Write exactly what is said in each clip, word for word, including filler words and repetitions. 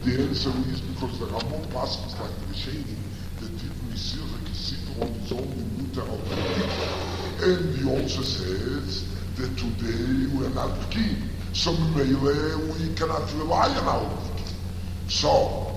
The answer is because the Ramon passes like the Rishonim, that if we see the Kisidron is only mutar of the and he also says that today we're not P'kim. So we cannot rely on our P'kim. So,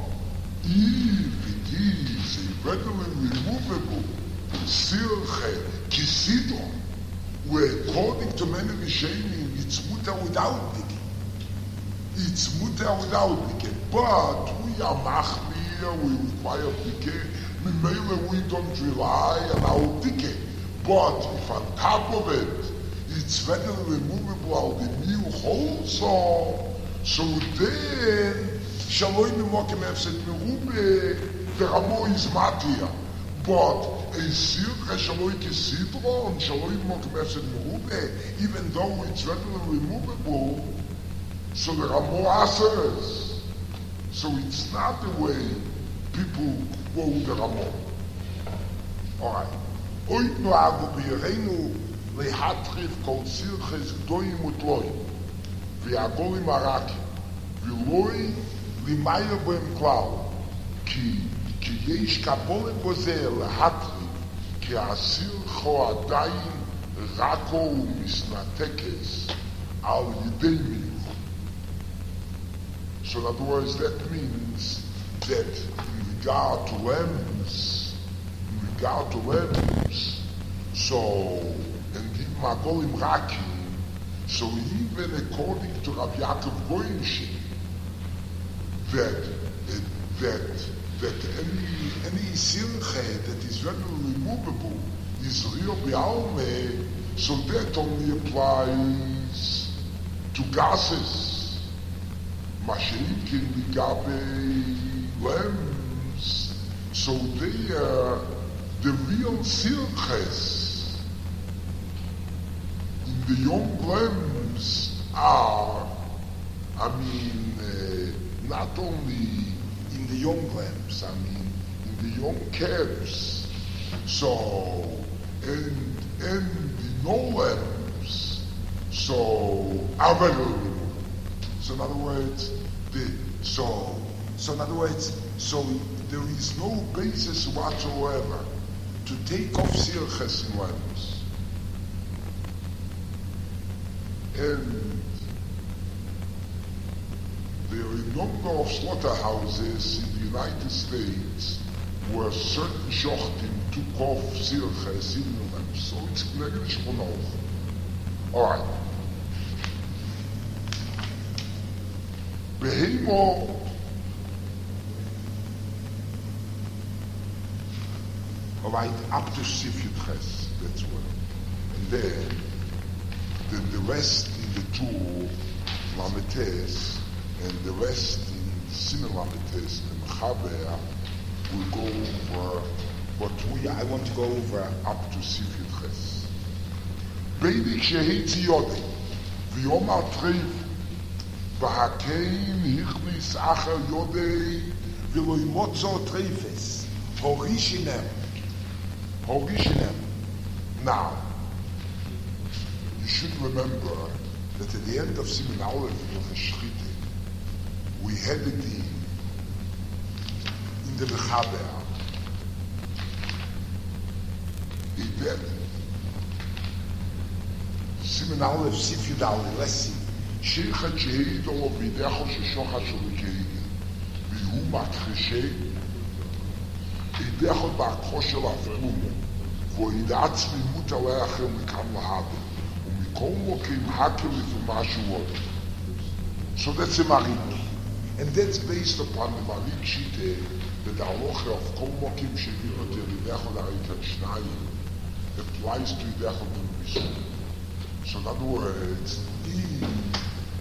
if it is a readily removable Sirche Kisidron, where according to many Rishonim, it's mutar without P'kim. It's mutar without P'kim. But we are machmir, we require P'kim. Maybe we don't rely on our P'kim. But if on top of it, it's readily removable out the new also, so then Shaloi Mimokim Efset Merube, the Ramo is matir. But a Sirche Shaloi Kisidron, Shaloi Mimokim Efset Merube, even though it's readily removable, so the Ramo answers. So it's not the way people quote the Ramo. Alright. Oit noagu b'yireinu lehatrif kol sirches gdoim utloim v'yagolim arakim v'loi limayr bohem klal ki ki yesh kabole boze lehatrif ki asircho adayin rako u'misnatekes al yidei miyuch. So in other words, that means that in regard to lambs, in regard to lambs, so, and the Magolim Rakim, so even according to Rabbi Yaakov Goyenshin, that, that, that any, any Sirche that is readily removable is real B'almeh, so that only applies to gases. Mashiach Ligabe lambs, so they are the real Sirches in the young lambs are, I mean, uh, not only in the young lambs, I mean, in the young calves, so, and, and the no lambs, so, are very removable. So in other words, the, so, so in other words, so there is no basis whatsoever to take off Sirches in lambs. And there are a number of slaughterhouses in the United States where certain shochtim took off Sirches in the lambs. So it's Gregorish Monov. Alright. Behemo, right up to Sifyut Ches, that's what. And then, then the rest in the two Lametes, and the rest in Simen Lametes and Mechaber will go over, but we, I want to go over up to Sifyut Ches. Beidik Shehitzi Yodei, V'yomar Treif, V'hakein hichlis acher yodei v'lo imotzo treifes horishinem horishinem. Now, you should remember that at the end of Simen Aleph of the Shechite, we had a din in the Mechaber, a dead Simen Aleph Sifyud Aleph. Let's see. Shirchat she'id olo b'yidecho sheshochat shelo kehigin v'hu matcheshe yidecho b'akho shel afrum v'oid atzmi mut alei achem mikam lahaber u'mikol mokim hakem l'fuma shuot. So that's a marik, and that's based upon the marik shite that the halacha of kol mokim she'virot yidecho l'arikat shnayim applies to yidecho b'misum. So in other words, if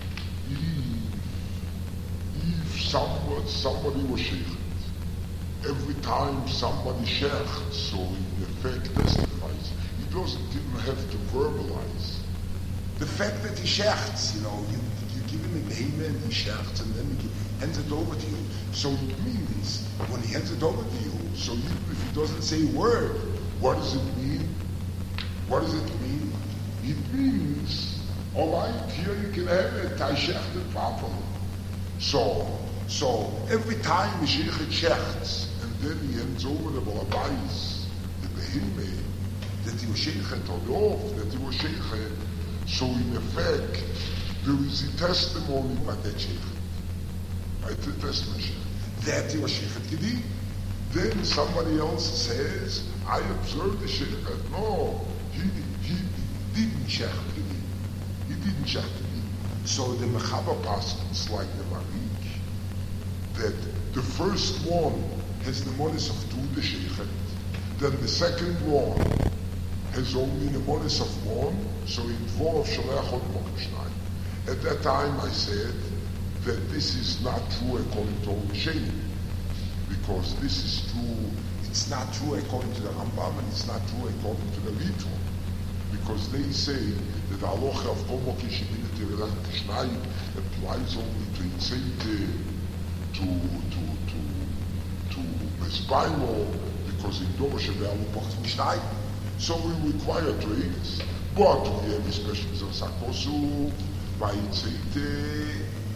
If someone, somebody was sheikhd, every time somebody sheikhd, so in effect testifies, he doesn't even have to verbalize. The fact that he sheikhds, you know, you, you give him a name and he sheikhds and then he hands it over to you. So it means, when he hands it over to you, so even if he doesn't say a word, what does it mean? What does it mean? It means, all right, here you can have it, I sheikhd it properly. So, So every time Mashiach checks, and then he hands over the Balabais, the Behime, that he was Sheikhet or off, that he was Sheikhet. So in effect, there is a testimony by that Sheikhet. Right, the testimony. That he was Sheikhet Gedi. Then somebody else says, I observed the Sheikhet. No, he, he didn't Sheikhet Gedi. He didn't Sheikhet Gedi. So the Mechaba Paskins, like the Marik, that the first one has the monis of two, the Sheikhet. Then the second one has only the monis of one, so it involves Shalech Od Mokashnai. At that time I said that this is not true according to Sheni, because this is true, it's not true according to the Rambam, and it's not true according to the Ritva, because they say that the halacha of Kol Mokish Shalech Mokashnai applies only to Yitzhak, to to to to Mesbaimo, because in Dorosh Shebe'alu Pachas Mishnai. So we require trades, but we have especially the Sakosu, Vayitzete,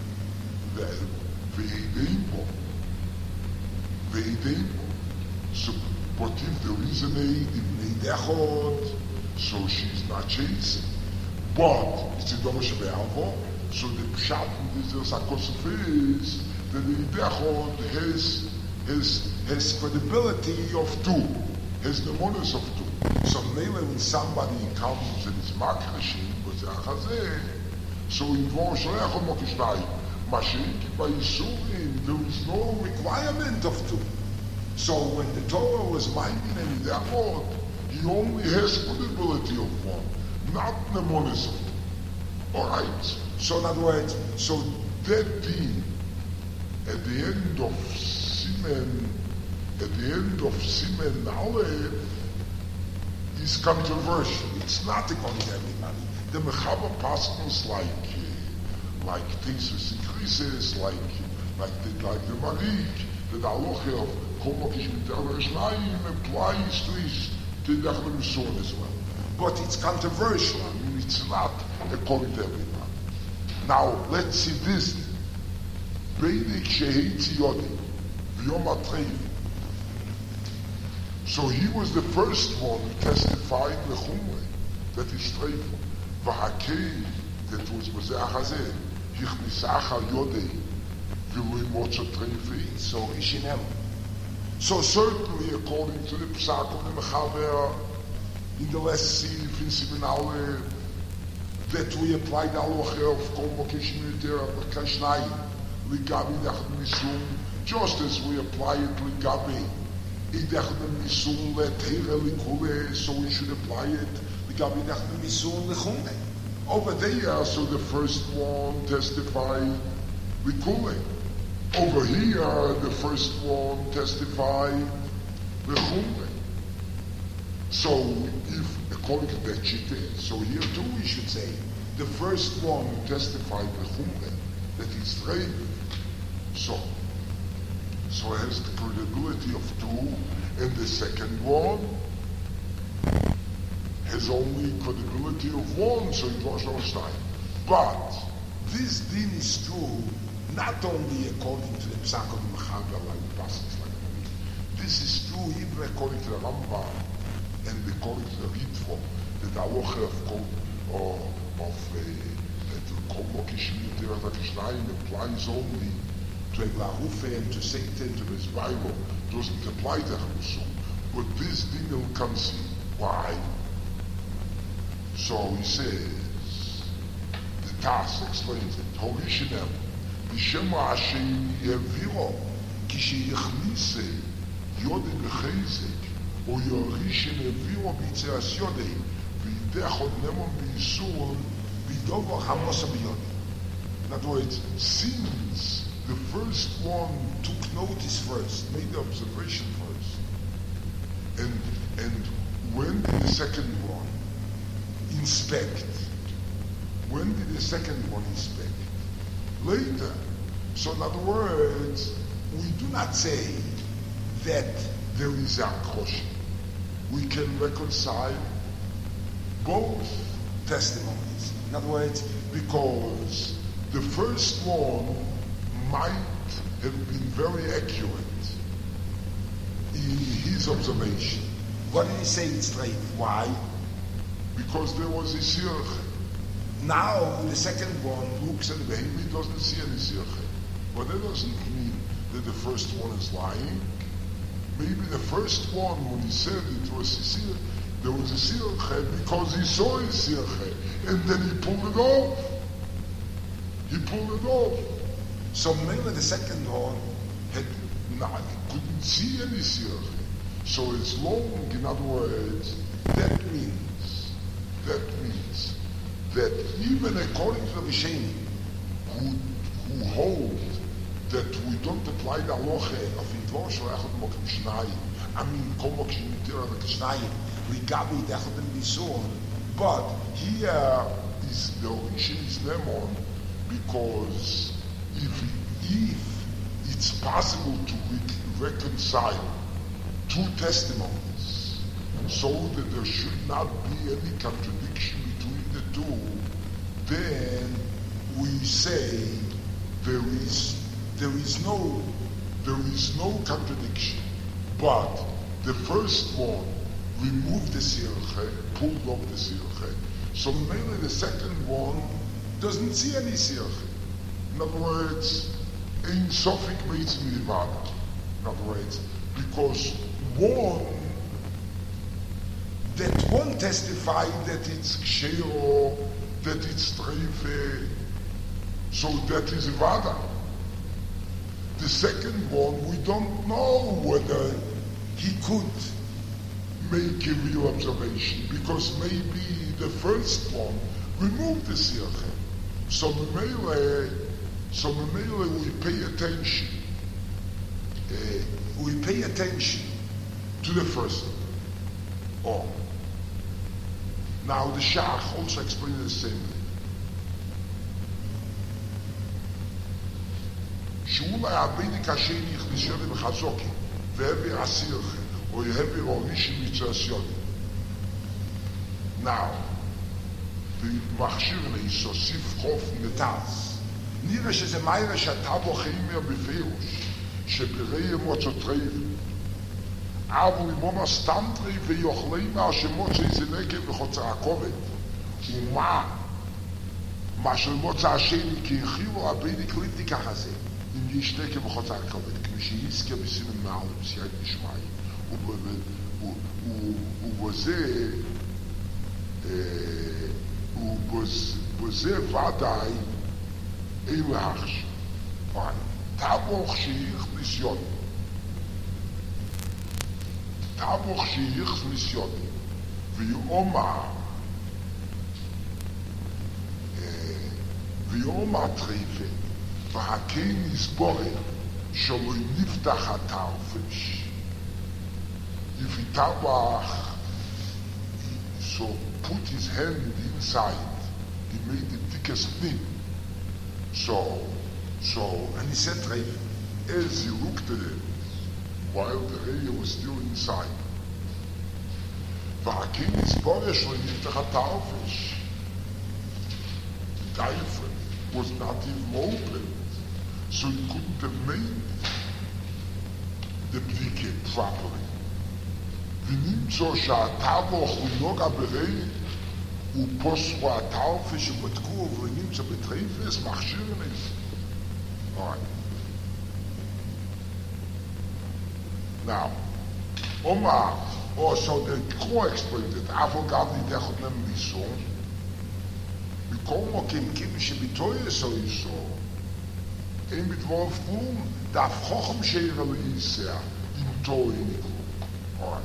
Ve'edeimpo, Ve'edeimpo. So, but if there is an aid, if Neidechot, so she's not chasing. But it's in Dorosh Shebe'alu, so the Pshat in this Sakosu is that the Neidechot has, has, has credibility of two, has the monas of two. So maybe when somebody comes and is makrishim, so in Dvosh Reachon Mokishnai, Mashiach by Yisurim, there is no requirement of two. So when the Torah was minding and Idachot, he only has credibility of one, not the monas of two. Alright? So in other words, so that din, at the end of Simen, at the end of Simen Aleph, is controversial. It's not according to everybody. The Mechaba Paskins like uh, like Tesis increases, like like the like the Marik, the Halacha of Kol Mokish Mitzvah Shnayim applies to his to the Mishon as well. But it's controversial. I mean, it's not according to everybody. Now let's see this. Beidik Shehei Tziyodi V'Yom HaTreiv. So he was the first one who testified lechumre that is treifel. V'hakei, that was b'zeach hazeh, hichnisach al yodei, v'lu imotzo treifei, so ishinel. So certainly, according to the Psak of the Mechaber, in the last Sif, in Simen Aleph, that we applied halacha of kol mokish militer b'kashnayim, ligabi dachad misum, just as we apply it ligabi so we should apply it. Over there, so the first one testified Likule. Over here, the first one testified Lechumre. So if, according to that Shite, so here too we should say, the first one who testified Lechumre, that is Treif. So, So it has the credibility of two, and the second one has only credibility of one, so it was no stein. But this din is true not only according to the Psak of the Mechaber, like the passages like that. This is true even according to the Rambam and according to the Ritva, that the halacha of Kol of Kol Mokish Militer Kishnayim applies only to Eglahufe and to Satan, to his Bible, doesn't apply to Hamusum. But this thing will come see. Why? So he says, the Taz explains it, Horishinem, Bishema Hashem Yeviro, Kishi Yechnise, Yode Bechezek, O Yorishin Yeviro B'itzeas Yode, V'idechot Nemon B'Yisuron, V'dovo Hamosa B'Yode. In other words, since the first one took notice first, made the observation first. And and when did the second one inspect? When did the second one inspect? Later. So in other words, we do not say that there is a kosher. We can reconcile both testimonies. In other words, because the first one might have been very accurate in his observation. What did he say it's right? Why? Because there was a sirche. Now the second one looks at the baby, he doesn't see any sirche. But that doesn't mean that the first one is lying. Maybe the first one, when he said it was a sirche, there was a sirche because he saw a sirche, and then he pulled it off. He pulled it off. So maybe the second one had not, he couldn't see any sirche. So as long, in other words, that means, that means that even according to the Rishonim, who, who hold that we don't apply the halacha of Indvar Shel Echad Mokim Shnayim, I mean, Kol Mokim Yitir Avak Shnayim, Rigavi Dechad and Bison, but here is the origin is Lemon, because if, if it's possible to re- reconcile two testimonies, so that there should not be any contradiction between the two, then we say there is there is no there is no contradiction. But the first one removed the sirche, pulled off the sirche. So mainly the second one doesn't see any sirche. In other words, ein sofik meitz milvada. In other words, because one, that one testified that it's kshero, that it's treife, so that is vada. The second one, we don't know whether he could make a real observation, because maybe the first one removed the sirche. So memele, so memele we pay attention. Uh, we pay attention to the first one. Oh. Now the Shach also explains the same thing. שאולי הבני קשה נכנס יולי וחזוקי והביא עשירכם או יהביא ראוישים מצעשיוני. Now, במכשיר להיסוסיף חוף נתז, נראה שזה מיירה שהטבו חיימר בפירוש, שבראי מוצא טרייב, אבל אם סתם טרייב ויוכלי מה שמוצא איזה נקב וחוצה הכובד, ומה? מה שמוצא השני כי החילו הבני קליפתי ככה זה. אם יש נקב וחוצה הכובד, כמי שהזכר בסימן מעל בסייעת נשמעי, ובזה, ובזה ודאי אין להחשיב. טבוך שיכניס יוני. טבוך שיכניס יוני. ויאמר, ויאמר טרייפה, והכן יסבורר שלא נפתח התרפש. If he tabach, so put his hand inside, he made the thickest thing. So, so, and he said, as he looked at it, while the ray was still inside, והכן יסבורר שלא נפתח התרפש. The diaphragm was not even open, so he couldn't have made the bdike properly. ונמצא שהטבוך הוא נוגע ברי, ופוסחו הטרפה שבדקו ונמצא בטרייפס, מכשיר נס. Alright. Now, Omar, also the Kro explained it, Afo gab die dechot nem liso, מכל מוקים קיבי שביטוי יסו יסו, אין בדבור פרום, דף חוכם שירה ליסע, עם תוי ניקו. Alright.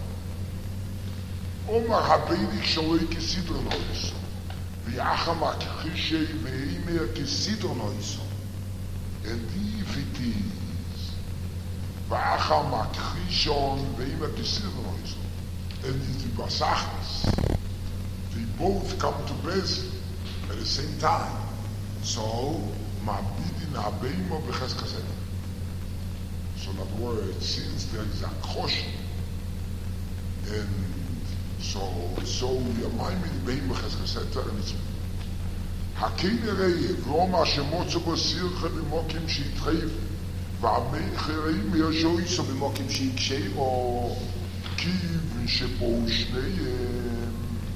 Omar habeidik shaloi kesidro noiso, viacham akhishe veimer kesidro noiso. And if it is, viacham akhishon veimer kesidro noiso, and it is basachas, they both come to Bez at the same time. So, mabidin habeimo beches kaseta. So in other words, since there is a caution, and so, so ימיים מלבאים בחזקסת הרמצים. הכן ראה, ואומר שמוצא בו סירחה במוקים שהתחייב, והמאחרים ישו So b'mokim sheikshero. כיוון שבו שניהם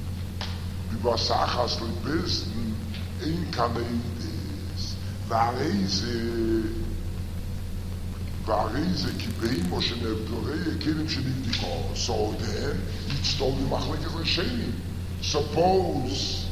בבסחס לבסן אין כאן אידס והרי זה והרי זה כי באימו שנבדורי הכלים שנבדיקו so then יצטול במחלקת רשעים suppose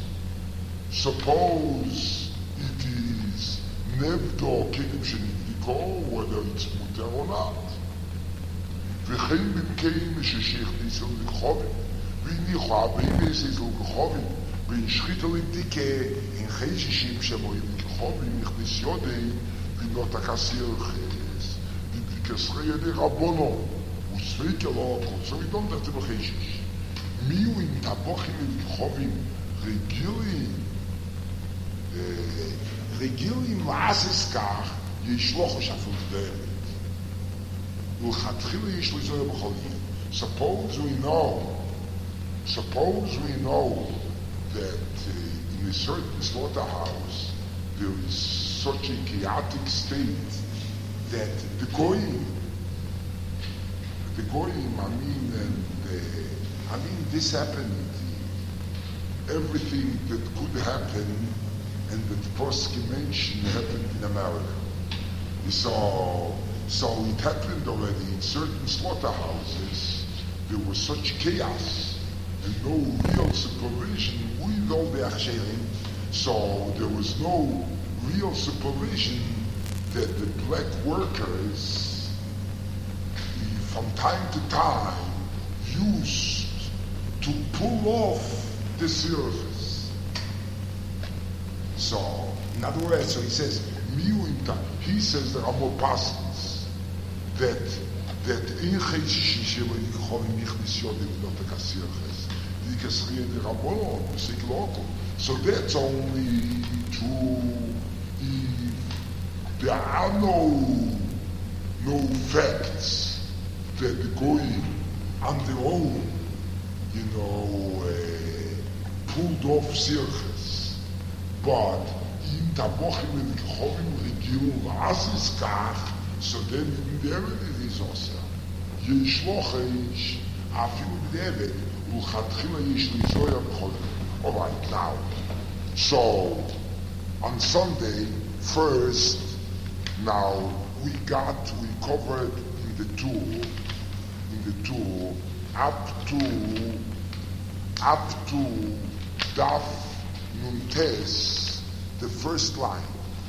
suppose it is נבדו כלים שנבדיקו whether it's muter or not וכן במקיים ששיכניסו לכחובים והניחו הבאים יסיסו לכחובים והשחיתו לבדיקה אין חשישים שמועים לכחובים נכניס יודי וינות הכסיר חס בבדיקסרי ידי רבונו וספיקה לא חוצו ידון דפתי בחשיש מיהו אם תבוכים לכחובים רגילים רגילים לעשס כך ישלוחו שפות דרך Suppose we know, suppose we know that uh, in a certain slaughterhouse there is such a chaotic state that the goyim, the goyim, I mean, and uh, I mean, this happened. Everything that could happen and that Prosky mentioned happened in America. So. So it happened already in certain slaughterhouses. There was such chaos and no real supervision with all the achsherim. So there was no real supervision that the black workers, from time to time, used to pull off the surface. So, in other words, so he says, he says there are more pastors. that that in Cheshishi shelo yikhovim nichnis yodim not the kasirches yikasriye the rabbonon musik local so that's only true if there are no no facts that the goyim on their own you know uh, pulled off sirches but in tabochim yikhovim regil asis kach so then there it is also Yishlochish Afilu David Uchatchila Yishlizoya B'Cholim. All right, now so on Sunday first now we got we covered in the tool in the tool up to up to Daf Nuntes the first line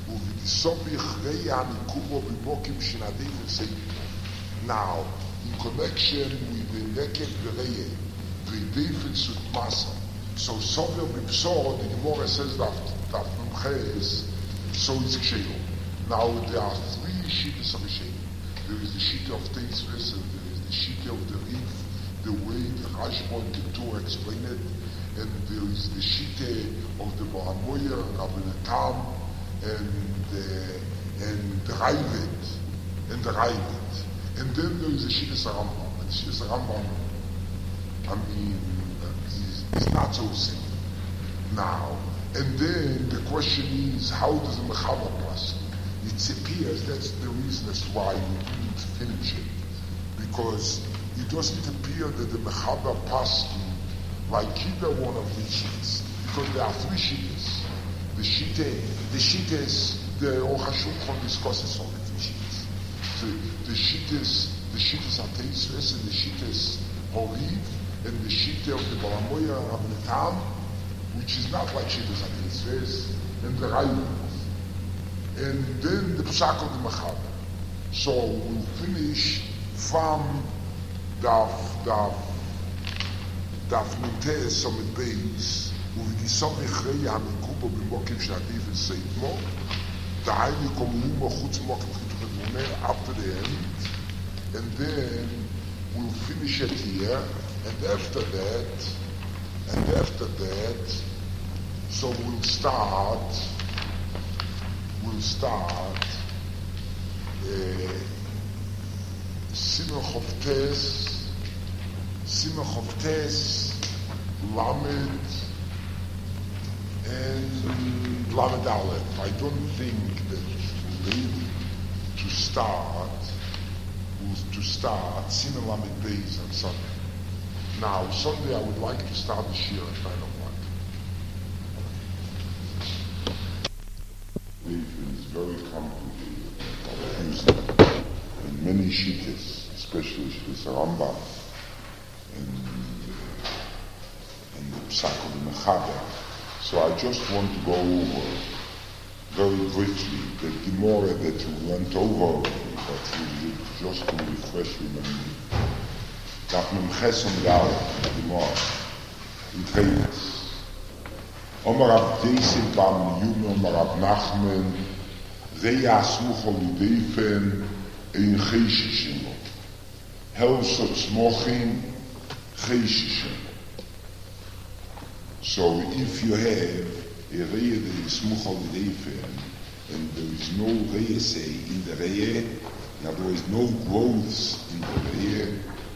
now, in connection with the Neked Vereye, the David Sutmasa, so Sover Bipsor, the Gemara says that that Numches, so it's Kshelo. Now, there are three Shittas of Hashem. There is the Shitta of Teisves, and there is the Shitta of the Rif, the way the Rashba and the Torah explain it, and there is the Shitta of the Baramoyer, Rabbi Tam, and uh, and the Raivet, and the Raivet. And then there is the Shittas Rambam. And the Shittas Rambam, I mean, is, is not so simple. Now, and then the question is, how does the Mechaber pass? It appears that's the reason as to why we didn't finish it. Because it doesn't appear that the Mechaber passed like either one of these Shittas. Because there are three Shittas. The Shitta, the Shittas, the Aruch HaShulchan discusses all the three Shittas. So the Shittas, the Shittas Ateisves, and the Shittas Horiv, and the Shitta of the Baramoya Rabbi Tam, which is not like Shittas Ateisves, and the Raivet. And then the Psak of the Mechaber. So we'll finish from Daf, Daf, Daf Nuntes Summit Beis, ובניסון אחרי המקופה במוקים שעדיף וסיימו, דהיינו כמובן מחוץ מוקים חתוכת after the end, and then we'll finish it here, and after that, and after that, so we'll start, we'll start, uh, Simach of Tes, Simach of Tes, Lamed, and Lamed Aleph. I don't think that we'll be able to to start, was to start Siman Lamed Beis on Sunday. Now, Sunday I would like to start the Shir at nine o'clock. It is very complicated, confusing, and many shittas, especially Shittas Rambam, and, and the Psak of the Mechaber. So I just want to go over very briefly the Gemara that we went over, but we just to refresh your memory. Daf Memches on Gal, Gemara, in Treides. Omar Rav Deise Bam Yume, Omar Rav Nachman, Reya Smuchol Yudeifen, Ein Cheishishimo. Helsot Smochin, Cheishishimo. So if you have a Reya that is Smuchol Yudeifen, and there is no Reya say in the Reya, now there is no growth in the Reya,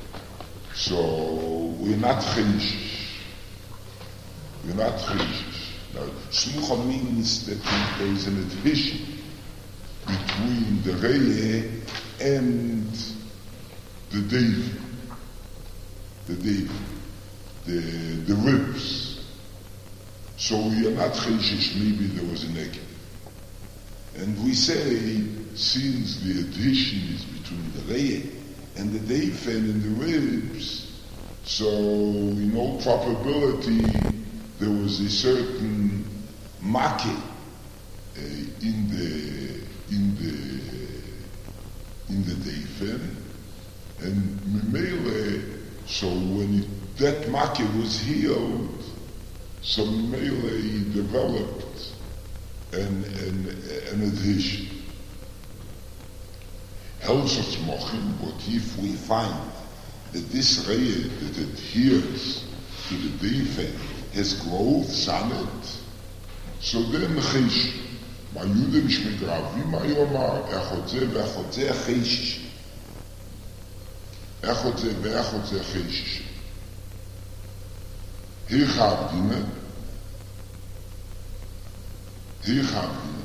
so we're not Cheishish. We're not Cheishish. Now, Smucha means that there is an adhesion between the Reya and the David. The David. The, the ribs. So we are not Cheishish, maybe there was a naked. And we say, since the adhesion is between the Reya and the Deifen and the ribs, so in all probability there was a certain make uh, in the in the in the Deifen, and Memele. So when it, that make was healed, so Memele developed an an, an adhesion. Helsot Mochim, but if we find that this Reya that adheres to the Deifen has growth on it, so then Cheish. Ma Yudem Shmidravim Ayomar, Echotze ve'echotze Cheishish. Echotze ve'echotze Cheishish. Hier Chavdina, hier Chavdina.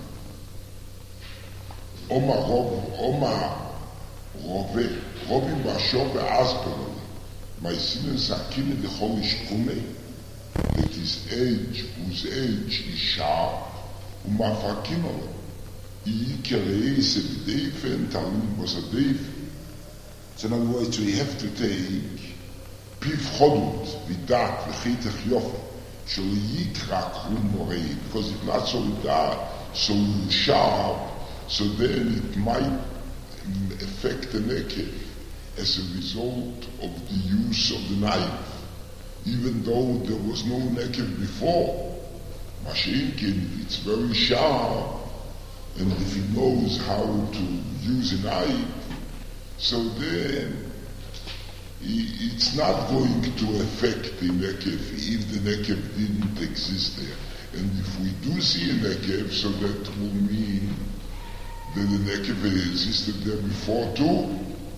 Oma Rob, Oma Rove, Robin Bashor ve'Asperon, my sinners are killing the Holy Shkume, that his age, whose age is sharp, umafakim alo. Ikerei se b'deifen, talim was a deifen. So in other words, we have to take piv chodut, vidat, v'chitech yofe, shel yikra krum morei, because if not so that, so sharp, so then it might affect the nekev as a result of the use of the knife, even though there was no nekev before. Mashinkin, it's very sharp, and if he knows how to use a knife, so then he, it's not going to affect the nekev if the nekev didn't exist there. And if we do see a nekev, so that will mean that the nekev existed there before too.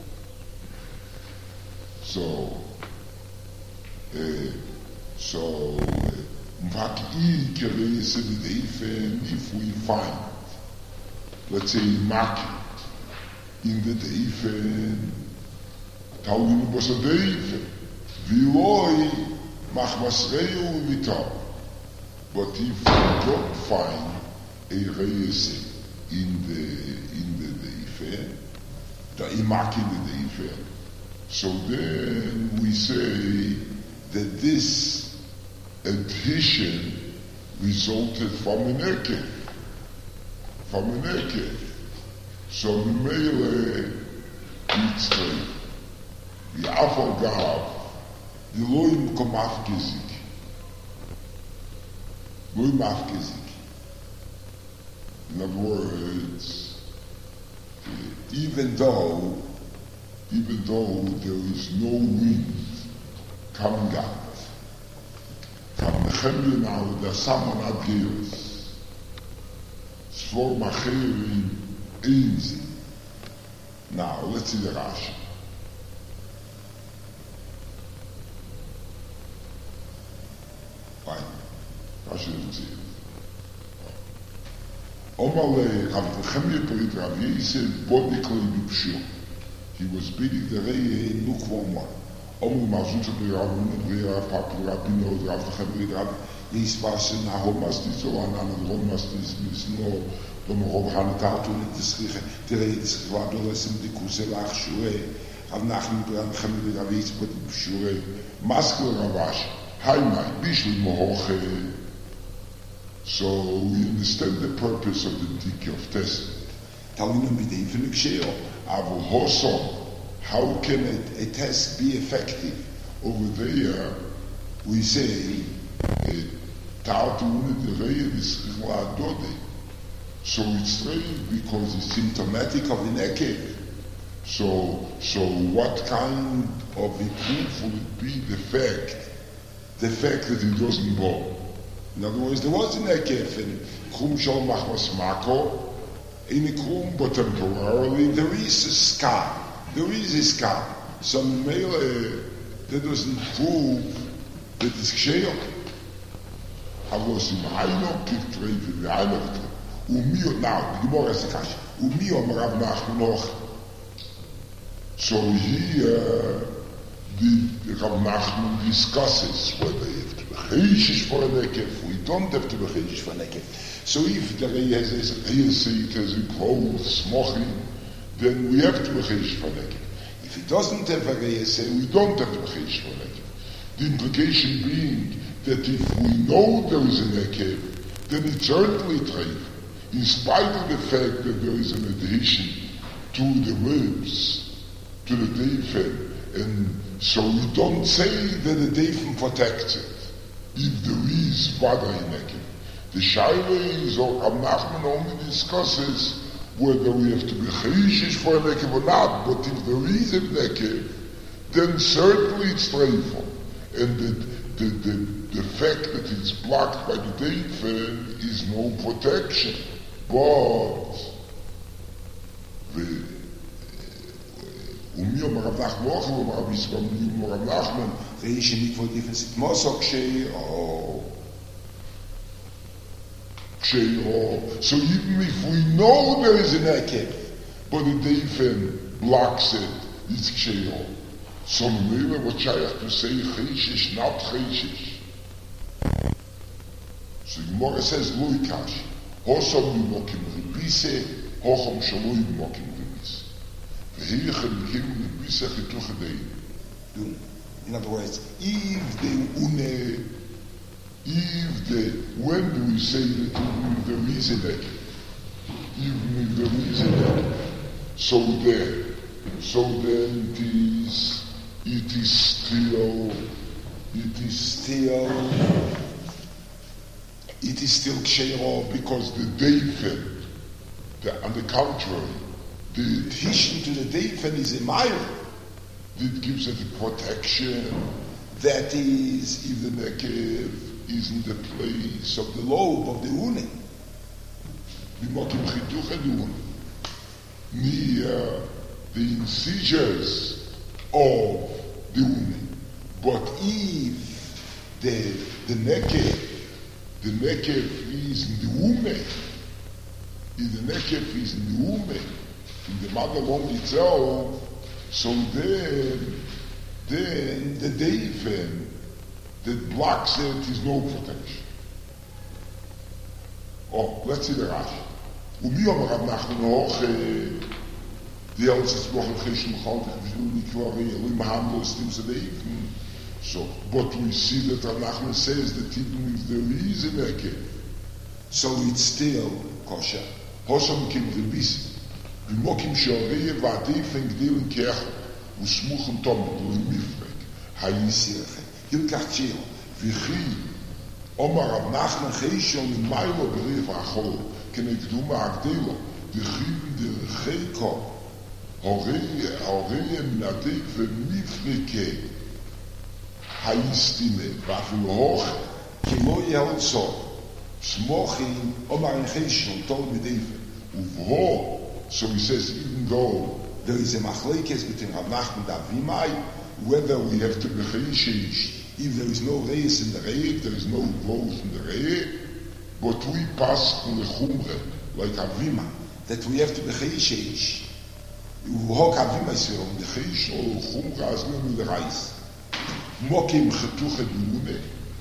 So, uh, so, uh, if we find, let's say, market in the Deifen, Taulim was a Deifen, Viloi, Machmasreu Vital. But if we don't find a Reise in the in the Deifen, the Imak in the Deifen, so then we say that this adhesion resulted from an Ekev, from an Ekev. So Mele Yitzchak, the Afagav, the Loim Komaf Gezik, Loim Afgezik. In other words, even though, even though there is no wind coming out, from Nehemiah now, there's someone out here, Svor Macherim Einzi. Now, let's see the Rashi. Fine. Rashi doesn't see it. Omale Rav Nechemia Perit Rav Yosef Bodikli Bipshur. He was beating the Reye in lukewarm. Omer Mazut of Rav Nechemia Papa Rabino Rav Nechemia Rav Yosef was in Ahomastis so an Ahomastis Misno Dom Rov Hanatatu in the Schriche the Reye is Radolesim de Kuselach Shure Rav Nechemia Rav Yosef Bodikli Maskul Ravash Haimai Bishul Mohoche. So we understand the purpose of the Dike of Testament. Talinam b'deifin k'sheo. Avu hoso. How can a, a test be effective? Over there, we say, ta'atu u'nedereya v'schichla adode. So it's strange because it's symptomatic of an ekev. So, so what kind of a proof will it be? The fact, the fact that it doesn't bore. In other words, there was an ekef in Krum Shal Machmas Mako, in a Krum, but temporarily there is a scar. There is a scar. Some male that doesn't prove that it's Ksheok. Avos im Haino, Kif Trevi, the Haino, Umio, now, the Gemara is the Kash, Umio Marav Nachmanoch. So here, the Rav Nachman discusses whether you have to be Chayshish for an Ekef, we don't have to be Chayshish for an Ekef. So if the Rei has a seat, has a clothes, smoching, then we have to be Chayshish for an Ekef. If he doesn't have a Rei say, we don't have to be Chayshish for an Ekef. The implication being that if we know there is an Ekef, then it's certainly treif, in spite of the fact that there is an adhesion to the ribs, to the Deifen, and so we don't say that the Deifen protects it, if there is Vada in Ekev. The Shaila is, or Rav Nachman only discusses whether we have to be Chayshish for an Ekev or not, but if there is an Ekev, then certainly it's treiful. And the, the, the, the fact that it's blocked by the Deifen is no protection. But the ומי אומר רב נחמן אוכל, אומר רב יצחק, אומר רב נחמן, ראי שמקוות יפסק מוסו כשאו. כשאו. So even if we know there is an ekev, but the Deifen blocks it, it's כשאו. So maybe what shayach to say chayshish, not chayshish. So Gemara says, lo ikash, hosom yumokim ribise, hochom shaloi yumokim ribise. In other words, if the une, if the, when do we say that if there is an ekef? Even if there is an ekef, so then, so then it is, it is still, it is still, it is still ksheiro because the Deifen, the, on the contrary, the adhesion to the Deifen is a mile. It gives it a protection. That is, if the Nekev is in the place of the lobe of the Une. Near the incisors of the Une. But if the, the Nekev, the Nekev is in the Ume, if the Nekev is in the Ume, in the mother womb itself, so then, then the Deifen that blocks it is no protection. Oh, let's see the Rashi. Umi Omer Rav Nachman Hoche, the else is Mochel Cheshul Chaltech V'Shlu Nikvari Elohim Hamlos Tim Deifen. So, but we see that Rav Nachman says that even if there is an Ekev, so it's still kosher. Hosham Kim Rebisi. במוקים שעריה והדייפן גדילים כאחד וסמוכם תומד ולמפרק היסירכם ילקח צ'ירו וכי אומר רב נחמן חיישון למיילו בריף האחור כנקדומה הגדילו וכי בדרכיכו הוריה מן הדייפן מפרקי היסטימה ואפילו הוך כמו ילצור סמוכים אומר חיישון תול בדייפן ובהו. So he says, even though there is a machlekes between Rav Nachman and Avimai, whether we have to be chayshish, if there is no reis in the rei, if there is no growth in the rei, but we pass on the chumre like Avima, that we have to be Chayishish. Uhok Avima Yisrael, the Chayish or Chumra as well with the rice. Mokim Chetuchet Lune.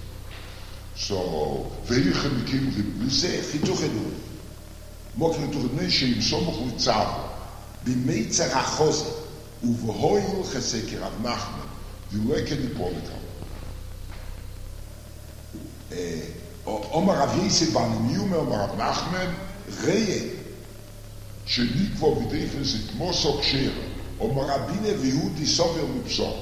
So, Veilche Mikim Rebuse, Chetuchet Lune. Mokim Chetuchet Lune, Sheim Somoch Litzav, Bimeitzer HaChoze, Uvehoil Cheseker Rav Nachman, the Leke Nipolitan. Omar Rav Yisrael Ban Yume, Omar Rav Nachman, Reye, שניקבו בדייפן זה כמו סוק שיר, או מרבינה ויהודי סובר מבשור.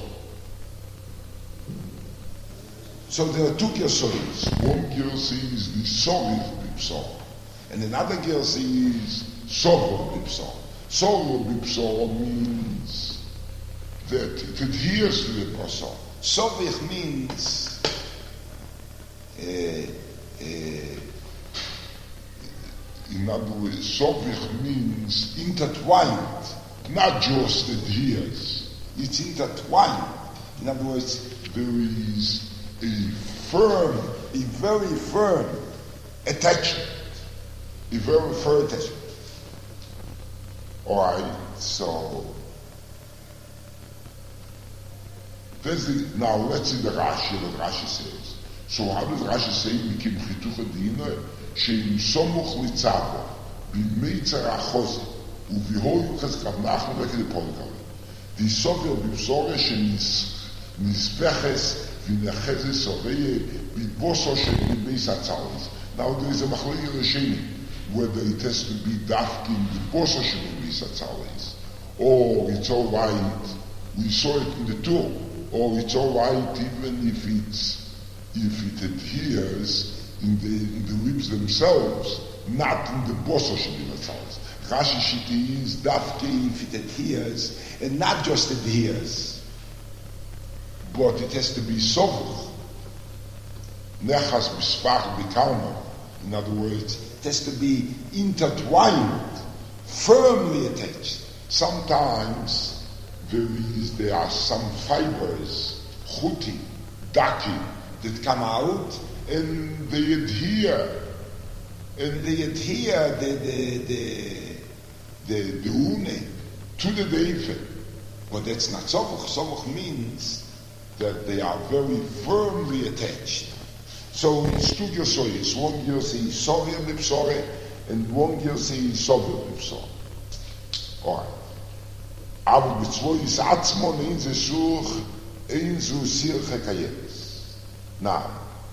So there are two gersois. One gersois is the sorry bipsor, and another gersois is sover bipsor. Sover bipsor means that it adheres to the person. Sover means uh, uh, in other words, sovich means intertwined, not just adheres. It's intertwined. In other words, there is a firm, a very firm attachment. A very firm attachment. Alright, so there's the, now let's see the Rashi, what Rashi says. So how does Rashi say, Mikim Chituch Adina? שאם סומוך לצבו במיצר החוזה וביהוי יוחז רב נחמן וכדי פולגל די סובר בבשורה שנספחס ונחזס סוריה בבוסו של בימייס הצלס. Now there is a machlokes Rishonim whether it has to be dafki in the boso של בימייס הצלס or it's all right, we saw it in the tour, or it's all right even if it's if it adheres in the, in the ribs themselves, not in the boso shebim atzalus. Rashi Shiti is dafki if it adheres, and not just adheres, but it has to be sovuch, nechas b'sfach b'karma. In other words, it has to be intertwined, firmly attached. Sometimes there is there are some fibers, chuti, daki, that come out. And they adhere, and they adhere the the the the, the une to the deifen. But that's not sovuch. Sovuch means that they are very firmly attached. So it's two gersois. One gersoi is sover b'psore, and one gersoi is sover b'psore. All right. Aber b'tzvoi is atzmon ein ze shuch ein zu sirche kayeres. Now.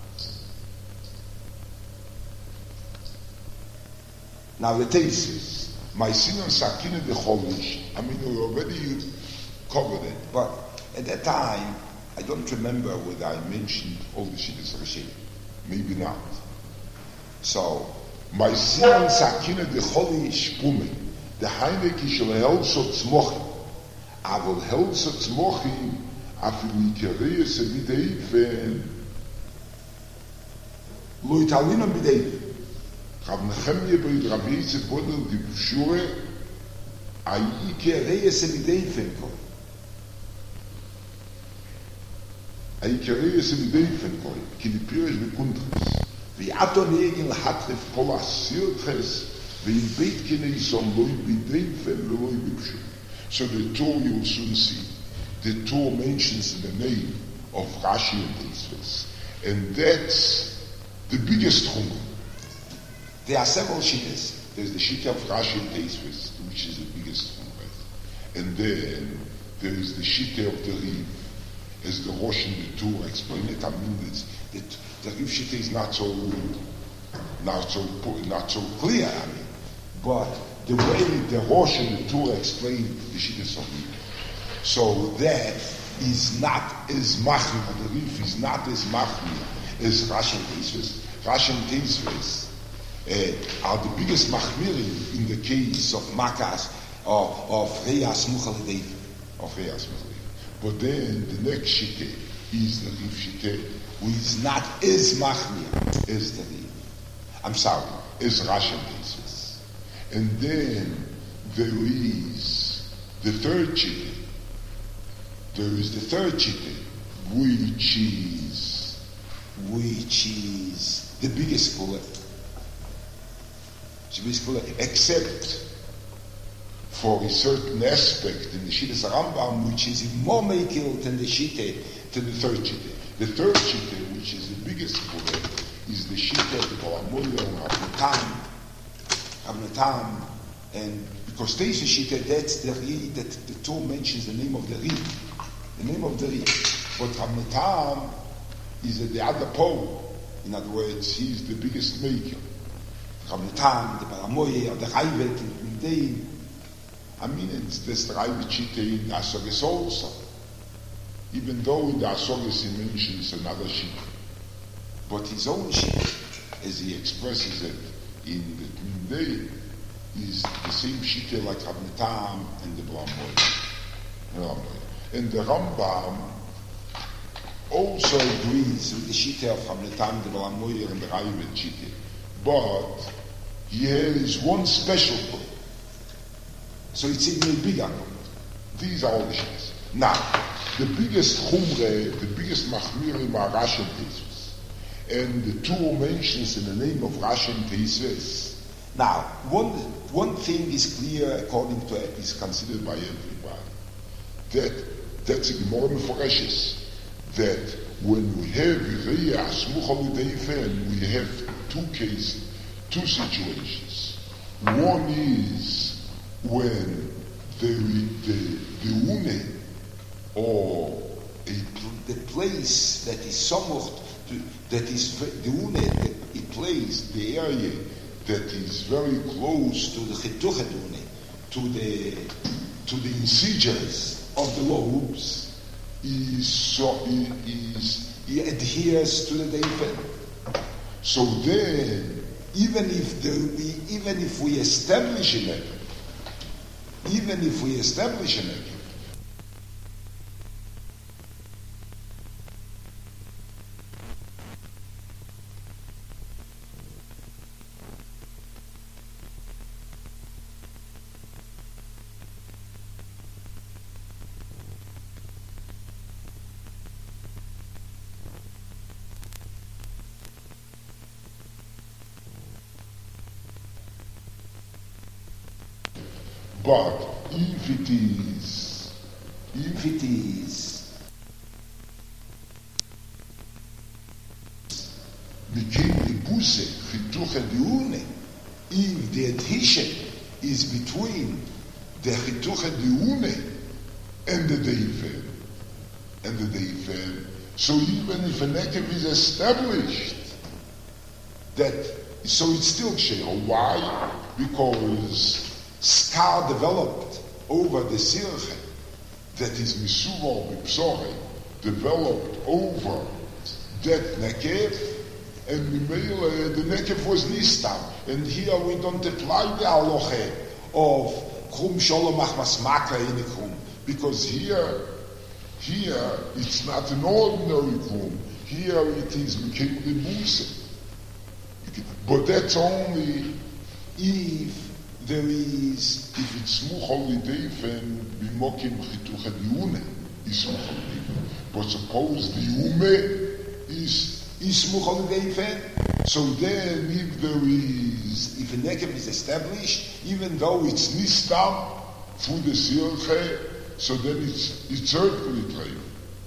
Now the thesis, my sin and sakina de cholish. I mean, we already covered it, but at that time, I don't remember whether I mentioned all the shittas Rashi. Maybe not. So, my sin and sakina de cholish pume. The heinek is shel helso tzmochim. Avol helso tzmochim afil ikereis bideifen. Lo italina bideifen. Rav Nechemia bei Rav Yisrael wurde die B'shure a ikerei semideifen kol. A ikerei semideifen kol. Ki di pirish bekuntres. Vi ato negin hatref kol asirches vi in beit kinei som loi bideifen loi b'shure. So the Torah you will soon see. The Torah mentions the name of Rashi and Tosfos. And that's the biggest chumrah. There are several shittas. There's the shitta of Rashi and Tosfos, which is the biggest one, right? And then there is the shitta of the Riv, as the Rosh and the Torah explain it. I mean, it's, that the Riv shitta is not so, not so, not so clear. I mean, but the way the Rosh and the Torah explain the shittas of Riv, so that is not as machmir. The Riv is not as machmir as Rashi and Tosfos. Rashi and Tosfos Uh, are the biggest machmirim in the case of Makas or of Reyas Muchaledev, of Reyas Muchaledev. But then the next shite is the Riv shite, who is not as machmir as the Riv. I'm sorry, as Rashi and Tosfos. And then there is the third shite. There is the third shite, which is which is the biggest bullet. except for a certain aspect in the Shittas Rambam, which is more makil than the Shitte, than the third Shitte. The third Shitte, which is the biggest Pure, is the Shitte of the Balamoyer and Abnatam, Abnatam, and because there's a Shitte, that's the Ri, that the Torah mentions the name of the Ri, the name of the Ri. But Abnatam is at the other pole. In other words, he's the biggest maker. Abnatam, the Balamoyer, the Raivet, in Day. I mean, it's this Raivet Shitte in Asoris also. Even though in the Asoris he mentions another Shitte. But his own Shitte, as he expresses it in the Day, is the same Shitte like Abnatam and the Balamoyer. And the Rambam also agrees with the Shitte of Abnatam, the Balamoyer, and the Raivet Shitte. But here is one special point. So it's even bigger. These are all the Shittas. Now, the biggest Chumre, the biggest Machmirim are Rashi and Tosfos. And the two mentions in the name of Rashi and Tosfos. Now, one, one thing is clear according to it, is considered by everybody. That, that's a Gemara Meforeshes. That when we have Reya, Smucha L'Deifen, we have two cases, two situations. One is when the the the une or a, the place that is somewhat to, that is the une the, a place the area that is very close to the chetuchet une, to the to the incisors of the lobes is so is he adheres to the deifen. So then, even if the, we even if we establish an ekev, even if we establish an ekev, but if it is, if it is, became the buse, chituche diune, if the adhesion is between the chituche diune and the deifen, and the deifen, so even if an ekev is established, that, so it's still ksher. Why? Because scar developed over the sirche, that is misuvo bipsore, developed over that nekev, and Mimele, the nekev was nistam. And here we don't apply the halacha of krum shalom achmas makra in a krum, because here, here it's not an ordinary krum. Here it is mekim lebuse. But that's only if there is, if it's smuch l'deifen, bimokim chituch diune is smuch l'deifen. But suppose the ume is is smuch l'deifen, so then if there is, if a nekev is established, even though it's nistam through the sirche, so then it's it's certainly treif.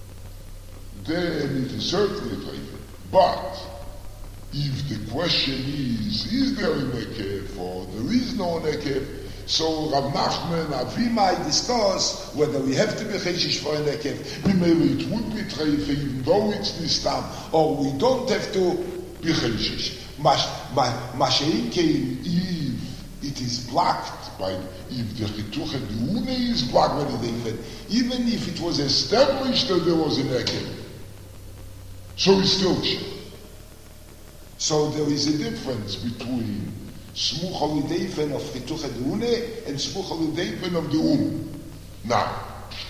Then it is certainly treif. But if the question is, is there a nekev or there is no nekev, so Rav Nachman, Avimai discuss whether we have to be cheshish for a nekev. Maybe it would be treif even though it's nistam, or we don't have to be cheshish. Mashein came if it is blocked by, if the chituch diune is blocked by the deifen, even if it was established that there was a nekev, so it's still ksher. So there is a difference between smuch l'deifen of chituch diune and smuch l'deifen of the um. Now,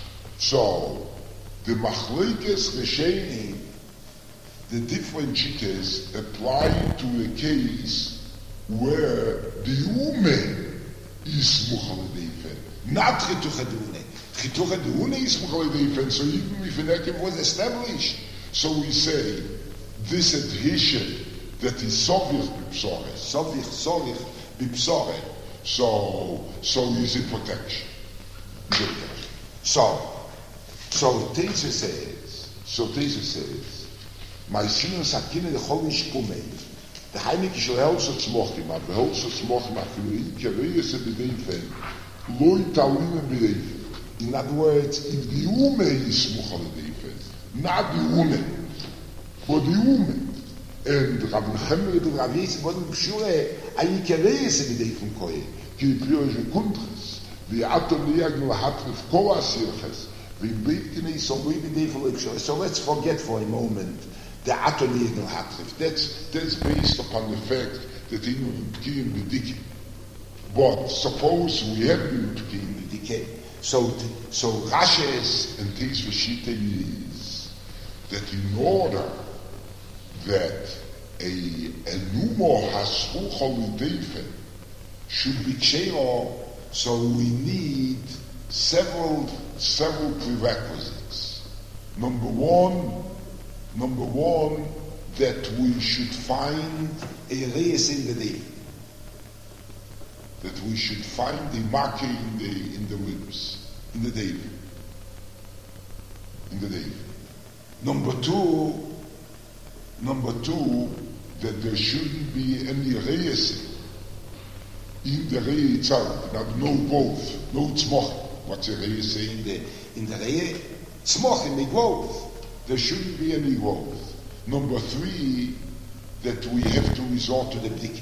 so the machlekes resheni, the different shittas apply to a case where the ume is smuch l'deifen, not chituch diune. Chituch diune is smuch l'deifen. So even if an ekev was established, so we say this adhesion that is sovich b'psorech, sovich sovich bipsore. So, so he's in protection. So, so Teza says, so Teza says, my sinus akine the cholish pumei, the heilige shall help such mochim, but the help such mochim, I feel in Kereus and the Defen, loy talim and Bedefen. In other words, if the Ume is smuch on the Defen, not the Ume, but the Ume. And Rav Nechemel and Rav Yisrael wurden b'shure, ayi Kereus and the Defen koye, ki pyoje kuntres, the atom liagnu hatrif koas yirches, so let's forget for a moment the atonic no hatrif. That's that's based upon the fact that he became the But suppose we have been became the decay. So so Rashes and things for Shita is that in order that a a numo hasru cholidefen should be kshero, so we need several several prerequisites. Number one, number one, that we should find a reis in the day. That we should find the marker in the in the ribs, in the day. In the day. Number two, number two, that there shouldn't be any reis in the rei itself. Now, no both, no tzmoch. What's the Reye say in the in the Reye? Tzmoch in the growth. There shouldn't be any growth. Number three, that we have to resort to the bdiki.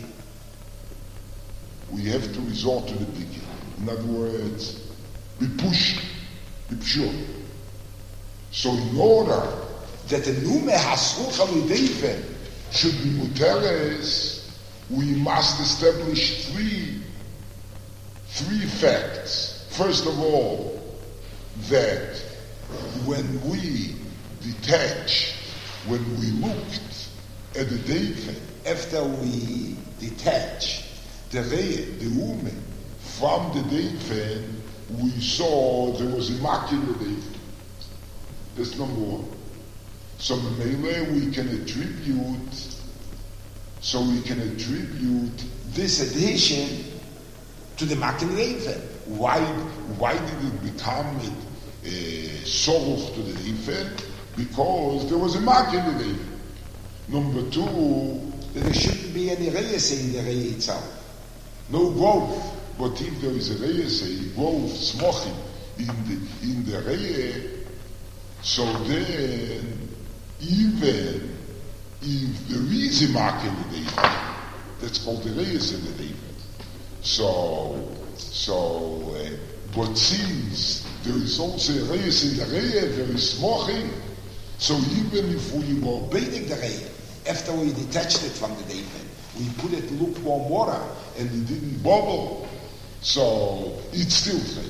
We have to resort to the bdiki. In other words, be pushed, be pure. So in order that the nume hasruch alideifen should be muteres, we must establish three three facts. First of all, that when we detach, when we looked at the Defen, after we detach the Reye, the Ume, from the Defen, we saw there was a mark in the Defen. That's number one. So Mele we can attribute, so we can attribute this addition to the mark in the Defen. Why, why did it become a source to the Defen? Because there was a mark in the Defen. Number two, that there shouldn't be any Reyese in the Reye itself. No growth. But if there is a Reyese, growth, smochim, in the, in the Reye, so then, even if there is a mark in the Defen, that's called the Reyese in the Defen. So, So, uh, but since there is also a reis in the Reye, there is smoching, so even if we were bathing the Reye, after we detached it from the Defen, we put it in lukewarm water and it didn't bubble, so it's still trade.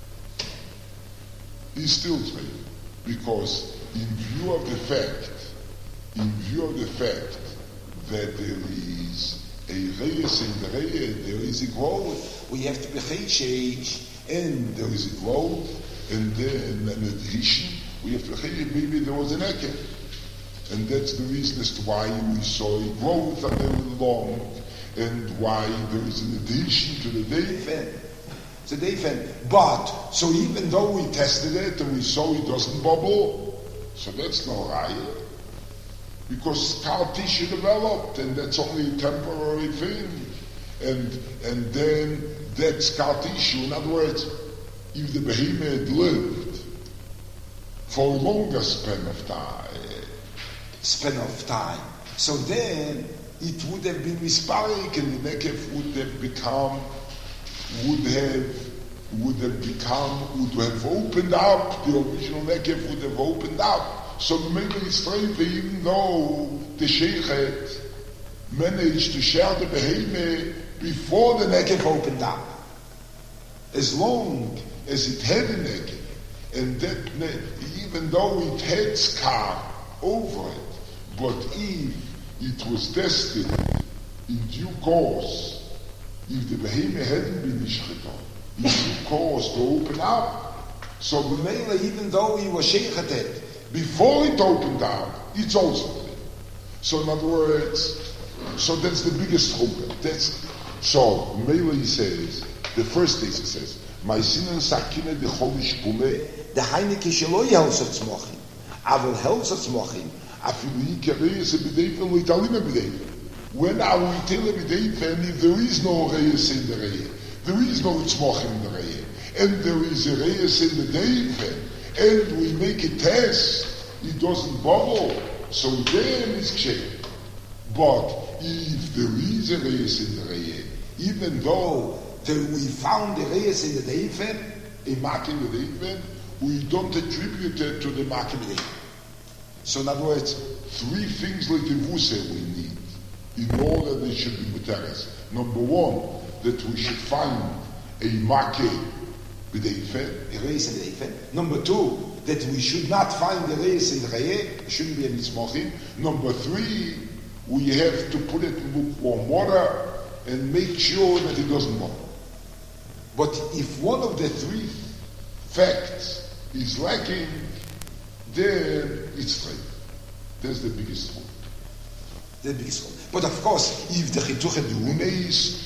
It's still trade. Because in view of the fact, in view of the fact that there is a reis in the Reye, there is a growth, we have to be chaysheish, and there is a growth, and then an addition, we have to be chaysheish, maybe there was an eke. And that's the reason as to why we saw a growth and then long, and why there is an addition to the Defen. It's a Defen. But, so even though we tested it and we saw it doesn't bubble, so that's no raya. Because scar tissue developed, and that's only a temporary thing. And and then that scar tissue, in other words, if the behemoth had lived for a longer span of time, span of time, so then it would have been misparik, and the nekef would have become, would have, would have become, would have opened up, the original nekef would have opened up. So maybe it's straight, even though the sheikhet managed to share the behemoth before the nekef opened up. As long as it had a nekef, and that ne- even though it had scar over it, but if it was tested in due course, if the behemoth hadn't been ishchita, in due course to open up, so the mele, even though he was sheikheted, before it opened up, it's also there. So in other words, so that's the biggest chumrah. That's So, Mele he says, the first case he says, my sin and sakine de cholish pume, the heineke sheloi helsa tzmochim, aval helsa tzmochim, afilu yikereyes b'deifen, loitalime b'deifen. When are we tell b'deifen, if there is no reyes in the reye, there is no tzmochim in the reye, and there is a reyes in the deifen, and we make a test, it doesn't bubble, so then it's kshem. But if there is a reyes in the reye, even though that we found the reyes in the deifen, a mark in the deifen, we don't attribute it to the mark in the deifen. So in other words, three things like the vuse we need in order they should be muteres. Number one, that we should find a mark in the deifen, a reyes in the deifen. Number two, that we should not find the reyes in the reye, it shouldn't be any smochim. Number three, we have to put it in lukewarm water and make sure that it doesn't bubble. But if one of the three facts is lacking, then it's straight. That's the biggest one. The biggest one. But of course, if the chituch edune is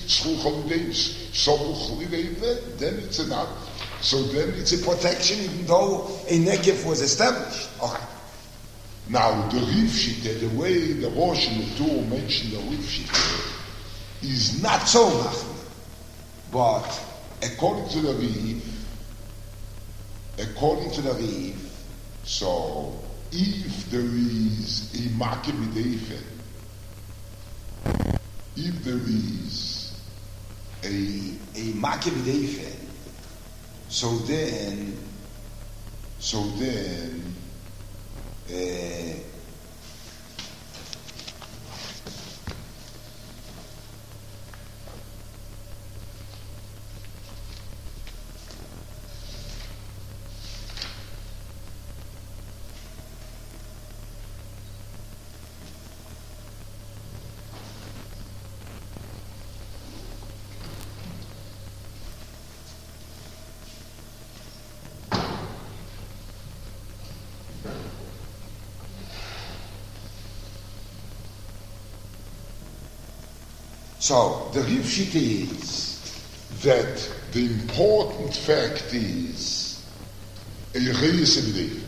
then it's enough. So then it's a protection, even though a negev was established. Okay. Now the Rif Shita, the way the Rosh and the Tur mentioned the Rif Shita, is not so machmir. But according to the Rif, according to the Rif, so if there is a Makeh b'deifen, if there is a a Makeh b'deifen, so then, so then, uh, so the Rif Shita is that the important fact is a reyes b'deifen.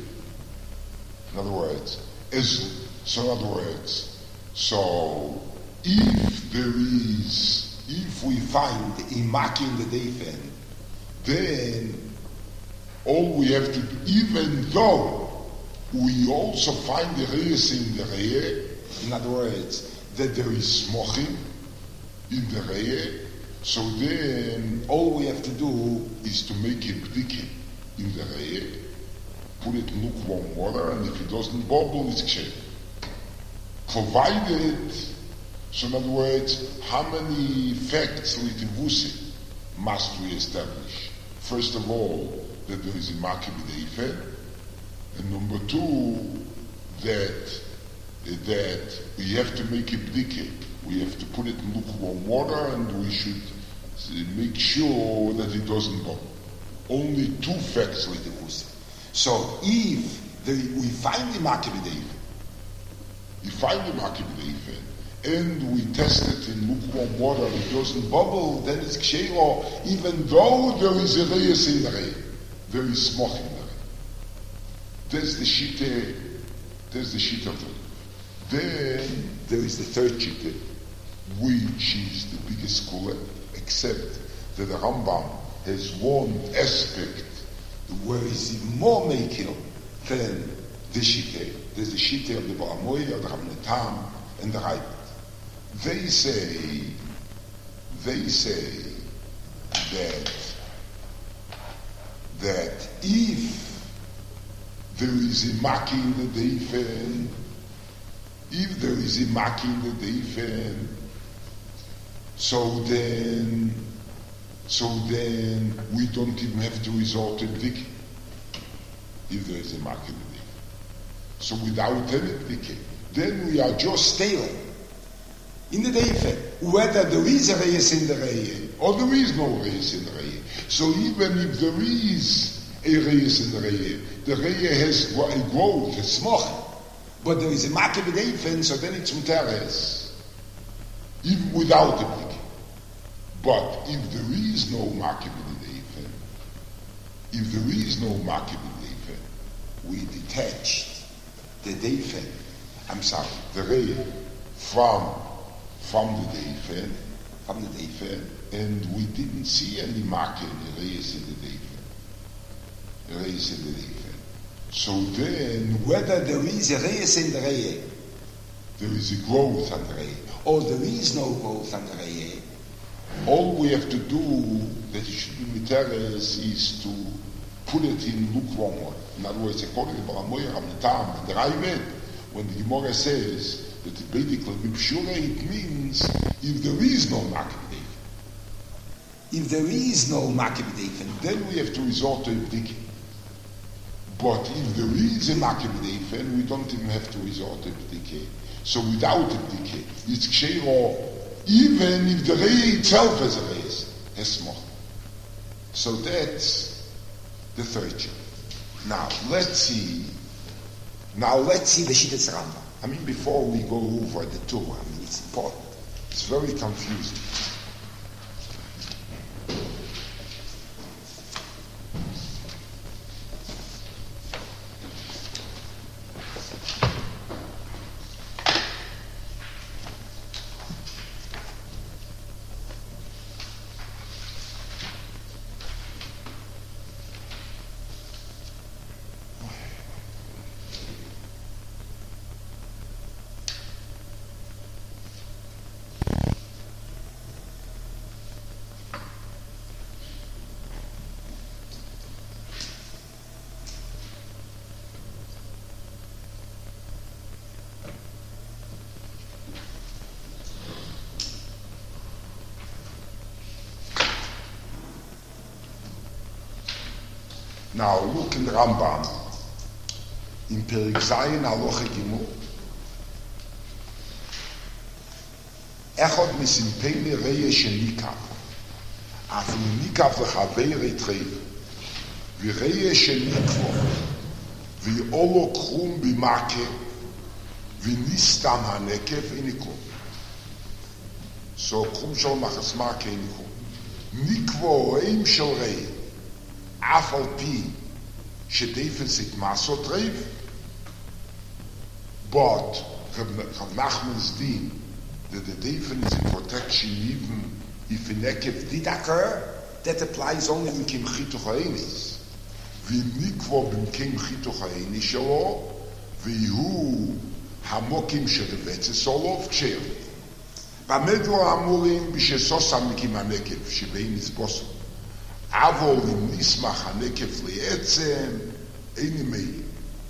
In other words, as so in other words, so if there is, if we find a maki in the deifen, then all we have to do, even though we also find the reyes in the reye, in other words, that there is smochim in the reye, so then all we have to do is to make a bdike in the reye, put it in lukewarm water, and if it doesn't bubble, it's kshem. Provided, so in other words, how many facts litivuse must we establish? First of all, that there is a makeh b'deifen, and number two, that that we have to make a bdike. We have to put it in lukewarm water, and we should make sure that it doesn't bubble. Only two facts like the Musa. So if the, we find the makeh b'deifen, we find the makeh b'deifen, and we test it in lukewarm water, it doesn't bubble, then it's kshelo, even though there is a reyes in the reye, there is smoch in the reye. That's the shita. That's the shita of the reye. Then there is the third shita, which is the biggest school, except that the Rambam has one aspect where is even more makil than the shita. There's the shita of the Baramoya, the Ramnetam, and the Raibit. They say, they say that that if there is a maki in the deifen, if there is a maki in the deifen, so then, so then we don't even have to resort to bdike. If there is a maki in the deifen, so without any bdike, then we are just stale in the deifen, whether there is a reyes in the reye or there is no reyes in the reye. So even if there is a reyes in the reye, the reye has a growth, a smoch, but there is a makeh b'deifen, so then it's muteres, even without the bdike. But if there is no Makib B'Neifen, if there is no Makib B'Neifen, we detached the Deifen, I'm sorry, the Rei from, from the Deifen, from the Deifen, and we didn't see any Makib in the Reis in the Deifen. The Reis in the Deifen. So then, whether there is a Reis in the Rei, there is a growth on the Rei, or there is no growth on the Rei, all we have to do, that it should be Miteres, is to put it in lukewarm water. In other words, according to Baramoyer, Amnetam, and the Raimed, when the Gemara says that the Bedikel Bipshure, it means if there is no Makib B'Neifen. If there is no Makib B'Neifen, then we have to resort to B'Dikah. But if there is a Makib B'Neifen, we don't even have to resort to B'Dikah. So without B'Dikah, it's Ksheiro, even if the Rei itself is a Reis, Hesmoch. So that's the third chapter. Now, let's see, now let's see the Shittas Rambam. I mean, before we go over the Torah, I mean, it's important. It's very confusing. Now look in the Rambam, in Perek Zayin Halacha Gimel, Echad misimpei Re'eh shenikav, afilu nikav lechavei reiv, v're'eh shenikvo, v'olo krum b'makeh, v'nistam hanekev iniklo. So krum shel machas makeh iniklo. Nikvo oim shel re'eh. אף על פי שדייפן sich Masot Reiv, but Rav Nachman's din that the Deifen is a protection even if in Nekev did occur, that applies only in Kim Chituch Ha'enis. V'im nikvo b'im Kim Chituch Ha'enis shelo, v'yihu hamokim sherevetzes olov ksher. B'amedlo amurim b'shesosam Kim HaNekev shebein izboso. Avol im nismach hanekef li'etzem eini meili.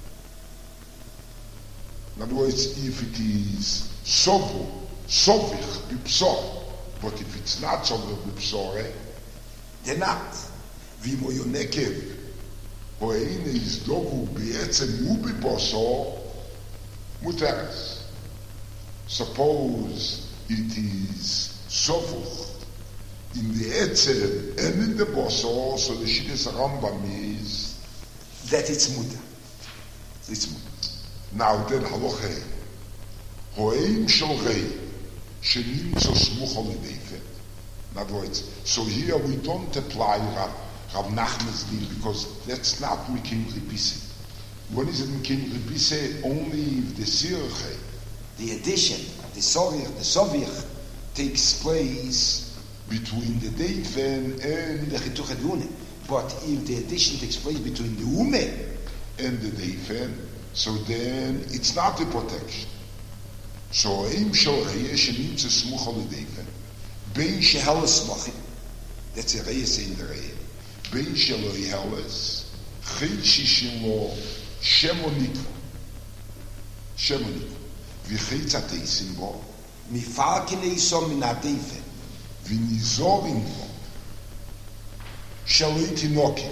In other words, if it is sovu, sovich, bipsor, but if it's not sovich, bipsor, then not. V'imo yonekev, ho eini is dovu bi'etzem ubiposor, muteres. Suppose it is sovuch, in the Etzel and in the Boso, so the Shittas Rambam is that it's muta. It's muta. Now then, haloche, hoeim shel rei, shenimtzo smuch al Deifen. In other words, so here we don't apply Rav, Rav Nachman's din because that's not Mikim Ribise. When is it Mikim Ribise? Only if the Sirche, the addition, the Sovich, the Sovich takes place between the Deifen and the Chituch Edvune. But if the addition takes place between the Ume and the Deifen, so then it's not a protection. So Eim Shel Re'eh shenimtze smuch al Deifen, Bein sheheles machim, that's a Re'eh in the Re'eh, Bein shelo yeheles, Chid shishin lo shemonikva, shemonikva, v'chid tzateisim bo, mifalkin eisom min ha-Deifen, v'nizorim bo, shelo tinokiv,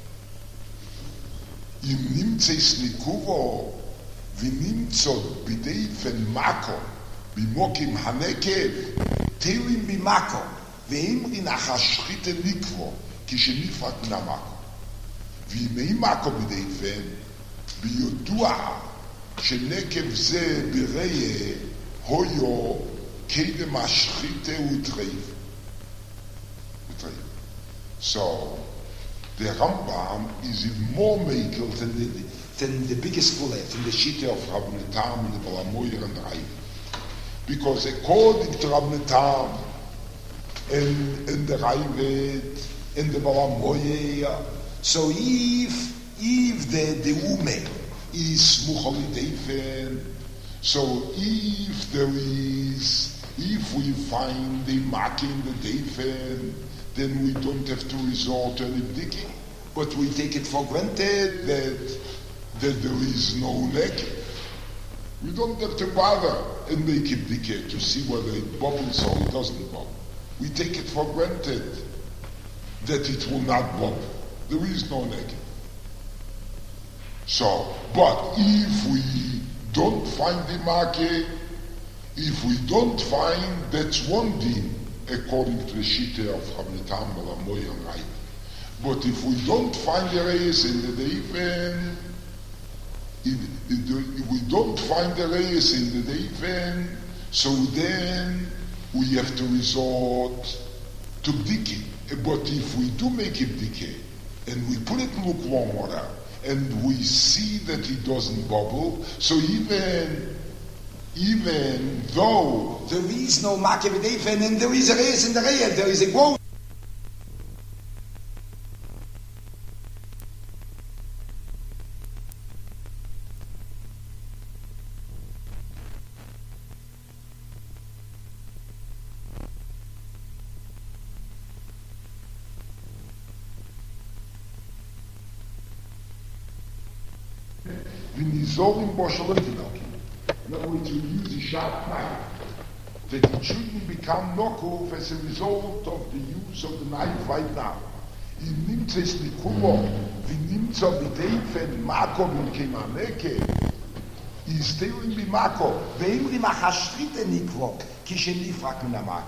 im nimtzeis nikuvo, v'nimtzot b'Deifen makom, b'mokim hanekev, telim b'makom, v'imrin achashchite nikvo, כשנפרק מן המקום. וימי מקום בדייפן, ביודוע שנקב זה בראה, הויו, כדם השחיתה וטרייב. So, the Rambam is even more makel than the, than the biggest bullet, than the Shita of Rabbi Tam and the Balamoyer and the Raiv. Because according to Rabbi Tam and, and the Raivet and the Balamoyer, so if if the, the Ume is Muchali Deifen, so if there is, if we find the Maki in the Deifen, then we don't have to resort to any bdiki. But we take it for granted that, that there is no neck. We don't have to bother and make it bdiki to see whether it bubbles or it doesn't bubble. We take it for granted that it will not bubble. There is no neck. So, but if we don't find the market, if we don't find, that's one din, according to the Shita of Rabbi Tam Balamoy and Raiv. But if we don't find the reyes in the Deifen, if, if we don't find the reyes in the Deifen, so then we have to resort to bdiki. But if we do make it bdiki, and we put it in lukewarm water, and we see that it doesn't bubble, so even even though there is no Maki b'Deifen and there is a reyes in the reyes, there is a goat. V'nizorim bo shalom tinokim. In other words, we use a sharp knife, that it shouldn't become knockoff as a result of the use of the knife right now. In nimtzes nikulo, v'nimtza b'deifen mako b'kemaneke, is still in b'mako. Ve'imri machashrite nikvo, kishenifrak min ha'mako.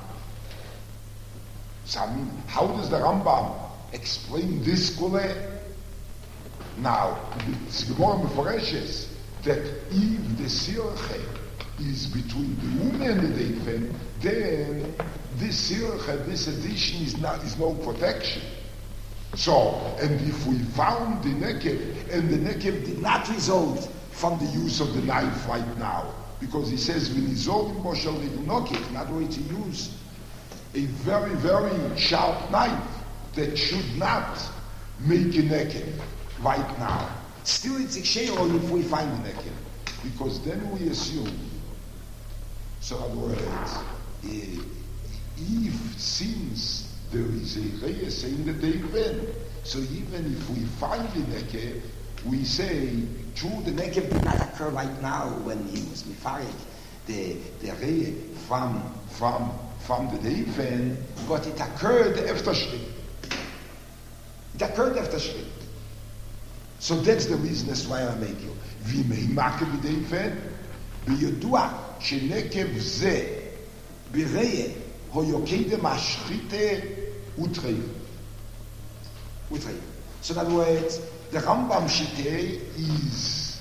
So I mean, how does the Rambam explain this kule? Now, it's Gemara Meforeshes that if the sirche is between the Ume and the Deifen, then this sirche, this addition is not is no protection. So, and if we found the nekev, and the nekev did not result from the use of the knife right now, because he says v'nizor moshel nokif, not going to use a very, very sharp knife that should not make a nekev right now. Still it's a sheol if we find the nekev, because then we assume, so in other words, if since there is a reyes in the Deifen, so even if we find the nekev, we say, true, the nekev did not occur right now when he was mifarik, the the reyes from from from the Deifen, but it occurred after Shrit. It occurred after Shrit. So that's the reason, that's why I make you. V'imei makev b'Deifen, b'yodua shenekev ze b'reye hoyokedem hashchite utreiv. Utreiv. So in other words, the Rambam Shitei is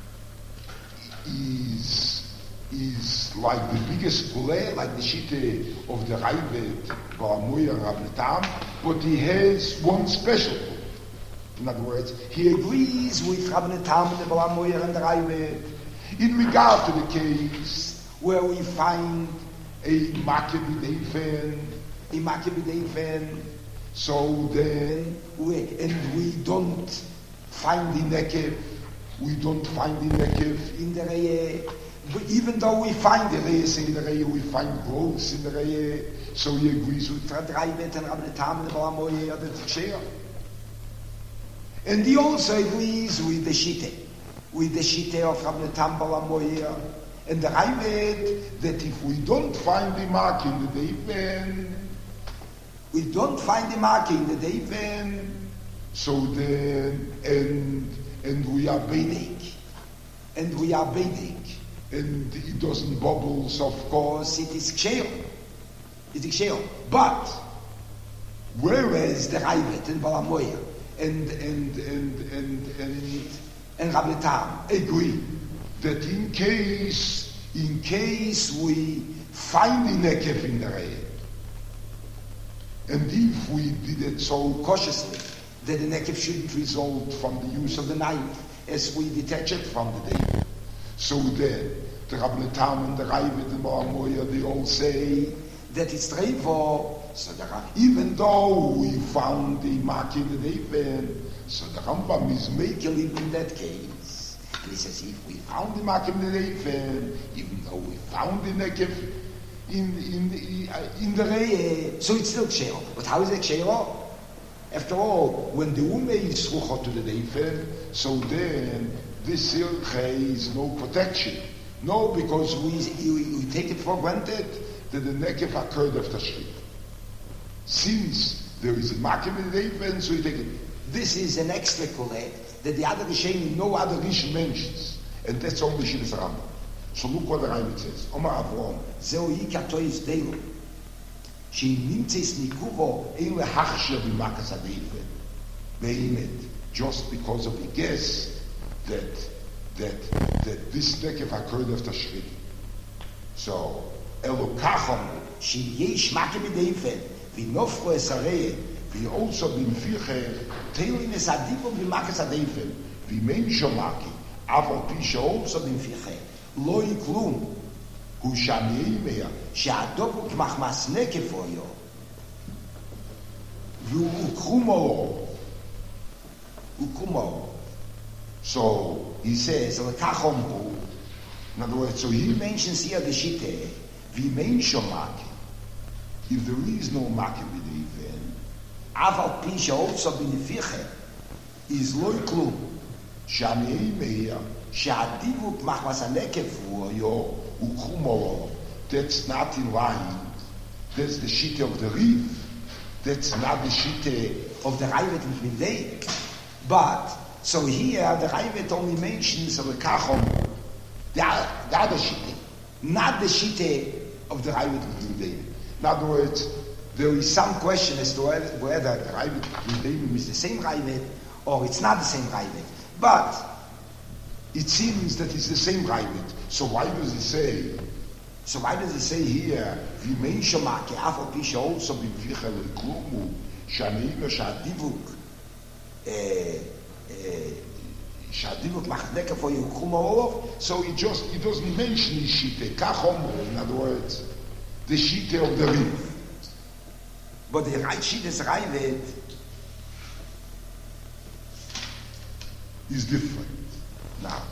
is is like the biggest kule, like the Shitei of the Raivet, Balamoyer, Rabbi Tam, but he has one special kule. In other words, he agrees with Rabbi Tam and the Balamoyer and the Raivet in regard to the case where we find a Maki b'Deifen, a Maki b'Deifen, so then we, and we don't find the nekev, we don't find the nekev in the reye, even though we find the reyes in the reye, we find growths in the reye, so he agrees with Rabbi Raivet and Rabbi Tam and the Balamoyer that it's share. And he also agrees with the Shite, with the Shite of Rabbi Tam Balamoyer and the Raivet, that if we don't find the mark in the Deifen, we don't find the mark in the Deifen, so then, and and we are bathing, and we are bathing, and it doesn't bubble, so of course it is ksheo, it is ksheo. But whereas the Raivet and Balamoyer and and and and and and Rabbi Tam agree that in case in case we find the nekev in the reye, And if we did it so cautiously that the nekev shouldn't result from the use of the knife as we detach it from the day, so then the Rabbi Tam and the Raivid and the Moamoya, they all say that it's trevo. So the, even though we found the mark in the David, so the Rambam is making it in that case. And he says, if we found the mark in the David, even though we found the nekev in in the in the Reye, so it's still kshero. But how is it kshero? After all, when the ume is ruchot to the David, so then this silche is no protection. No, because we, we, we take it for granted that the nekev occurred after shrit. Since there is a makim in the David, so we take it. This is an extra collect that the other Rishonim, no other Rish mentions. And that's only Shilas Rambam. So look what the Rambam says. Omar Avrom, Zeu yikato is deilu. She nimtzes nikuvo ein lehachsher b'makas ha-David. Be'imet. Just because of the guess that that that this nekev occurred after shrit. So elokachom she yesh makim b'David v'nofro esarei v'olso b'mficher teilin es adibom b'makas ha-David v'mein shomakim aval pi sheolso b'mficher lo yiklum hu shamei meya she'adobuk machmas nekev oyo v'ukrumo ukrumo. So he says, in other words, so he mentions here the shite, we mention maki. If there is no maki b'David, aval pi she'olso b'nefiche is lo klum shamei meya she'adivuk machmas hanekev yo ukrumo. That's not in line. That's the shite of the Rif. That's not the shite of the Raivet in Bindei. But so here the Raivet only mentions of the Kachom, the, the other shite, not the shite of the Raivet in Bindei. In other words, there is some question as to whether the Raivet in Bindei is the same Raivet or it's not the same Raivet. But it seems that it's the same Raivet. So why does it say? So why does it say here? V'mein shomake afal pi she'olso b'mficher l'klumu sh'aneima sh'adivuk sh'adivuk machneka for yukrum olov. So he just he doesn't mention his shite kachom. In other words, the shite of the Rif. But the right shite is Raivet is different now.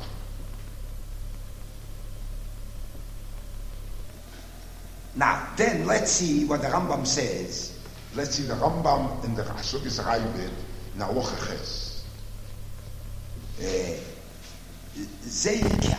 Now, then let's see what the Rambam says. Let's see the Rambam in the Hasugis Raivet in Halacha Ches. Zeika.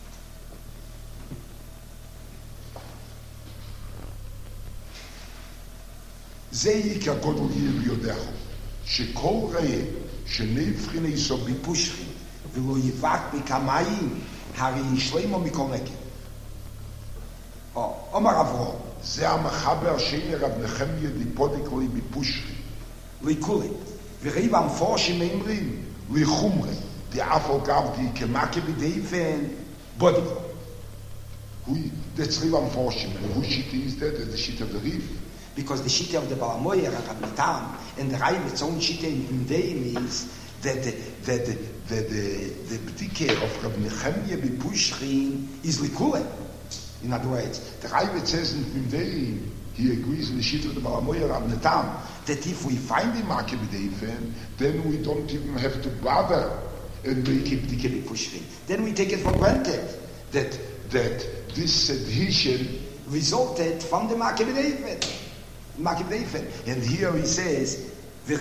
Zeika Godol Yil Yodecho. Shekol Rei Shenevchin Eiso Bipushchin V'lo Yivak B'Kamayim Hari Yishleimo Mikol Nekev. Oh, Omar Avrom, זה המחבר השני רב נחמיה דיפודיקלי ביפושרי. לכולי, וראיב המפורשים אומרים, לחומרי, דאפל גבדי כמכה בדייפן, בודיקו. That's Rav Amforshim. And whose shit is that? That's the shit of the Rif. Because the shit of the Balamoyer, Rabbi Tam, and the Rav, its own shit in Deim is that the that the the the b'dike of Rabbi Nechemia Bipushrin is likule. In other words, the Rav says in Deim, he agrees in the shit of the Balamoyer, Rabbi Tam, that if we find the Makeh B'Deifen, then we don't even have to bother and make it b'dike Bipushrin. Then we take it for granted that that this adhesion resulted from the Makeh B'Deifen. Makeh B'Deifen. And here he says, so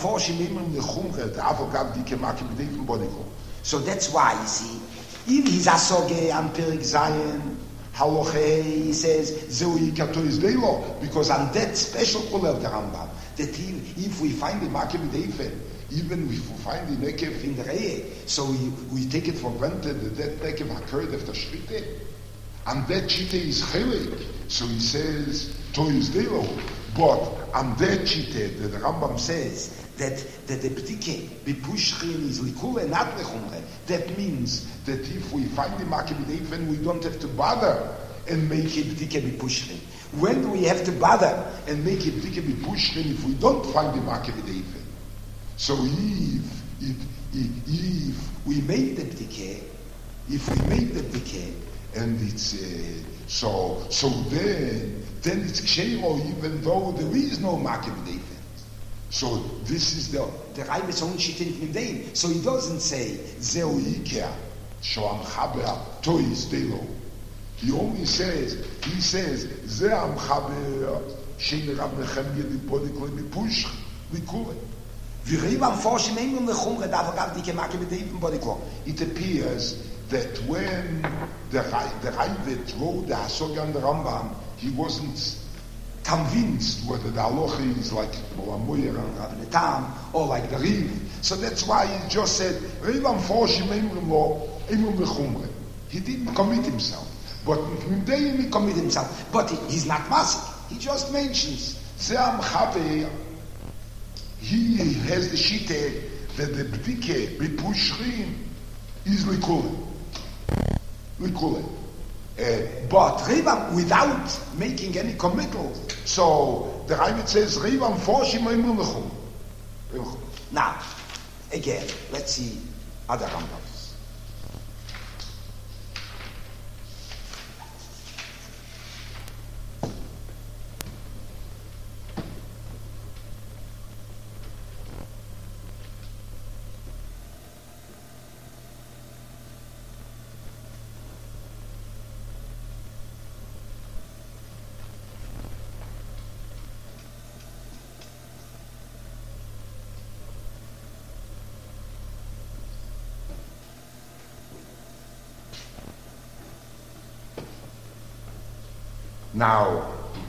that's why, you see, if he's asoge on Perik Zion, haloche, he says, because on that special call of the Rambam, that if, if we find the Makeh B'Deifen, even if we find the Nekev in the Reye, so we, we take it for granted that that Nekev occurred after Shrite, and that Shite is Chelik, so he says, Toyus Delo. But on that Shite, the Rambam says that, that the B'dike Bipushrin is Likule, not Lechumre. That means that if we find the Makeh B'Deifen, we don't have to bother and make it b'dike b'pushrin? When do we have to bother and make it b'dike b'pushrin if we don't find the Makeh B'Deifen? So if, if, if, if we make the b'dike, if we make the b'dike, and it's, uh, so, so then, then it's kshero even though there is no Makeh B'Deifen. So this is the the Raibe's own shittin from Dain. So he doesn't say Zeu Ikea Shoam Chaber Tois Delo. He only says he says Zeam Chaber Shein Rab Nechemia Lipodikoi Mipush Likule. V'Reivam Forshim Eimim Lechumre Davagav Dike Makeh B'Deifen Bodiklo. It appears that when the the Raivet wrote the Hasog and the Rambam, he wasn't convinced whether the halacha is like Molamoyer and Rabbi Tam or like the Riv. So that's why he just said, Rivam Forshim Eimrim Lo Eimrim Lechumre. He didn't commit himself. But Mimdeim he committed himself. But he, he's not Masik. He just mentions, Zeam Chabe, he has the shite that the B'dike B'Pushrim is Likule. Likule. Uh, but Rivam, without making any committal, so the Raivet says, Rivam Forshim Eimrim Lechum. Now, again, let's see other Rambams. Now,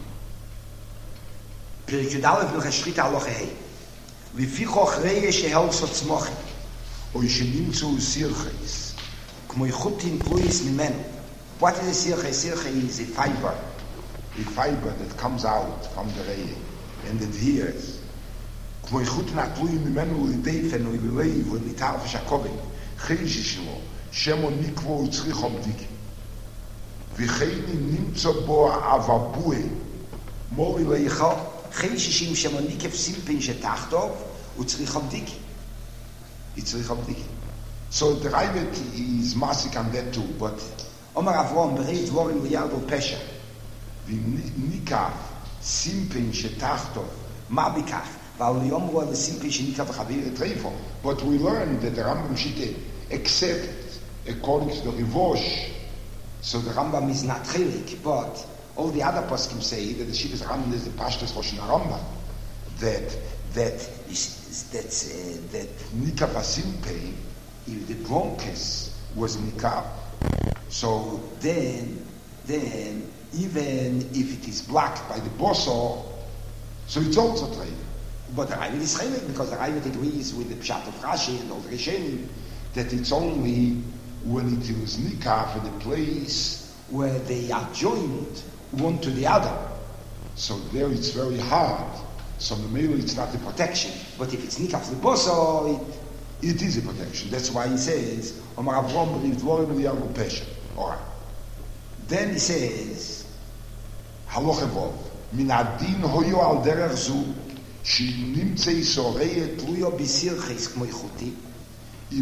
Perek Yudalev Hilchos Shrita Halacha Hey. V'fichoch re'eh shehel sotzmochi, o yeshenimtzu sirches, k'mo yichutin pluyis mimenu. What is a sirche? Sirche is a fiber, a fiber that comes out from the re'eh and adheres. K'mo yichutin pluyis mimenu l'deifen u'lileiv u'litar v'shakovim, chayshi shelo, shemo nikvo u'tzricho b'dike. V'cheini nimtzo bo avabue, mori leicha, chayshishim shemo nikef simpin shetachtov, u'tzricho b'dike. U'tzricho b'dike. So the Raivet is masik on that too, but Omar Avrom bereit dvorim v'yardo pesha, v'nikaf simpin shetachtov, ma bikach, v'al yomro l'simpin shenikaf v'chavir etreifo. But we learned that the Rambam Shite, except according to the Rivosh, so the Rambam is not chilik, but all the other poskim say that the Shittas Rambam is the Pashtus Rosh Rambam, that that is that uh, that Nikaf Asimpe, if the bronkes was Nikaf, so then then even if it is blocked by the boso, so it's also chilik. But the Raivet is chilik because the Raivet agrees with the Pshat of Rashi and all the Rishonim that it's only when it is nikaf in a place where they are joined one to the other. So there it's very hard. So the male it's not a protection. But if it's nikaf l'boso, it, it is a protection. That's why he says, Omar Avrom b'riv dvorim v'yardo pesha. Alright. Then he says, Haloch evov, min adin hoyo al derech zu, shi nimtzei sorei tluyo b'sirches k'mo ichuti, so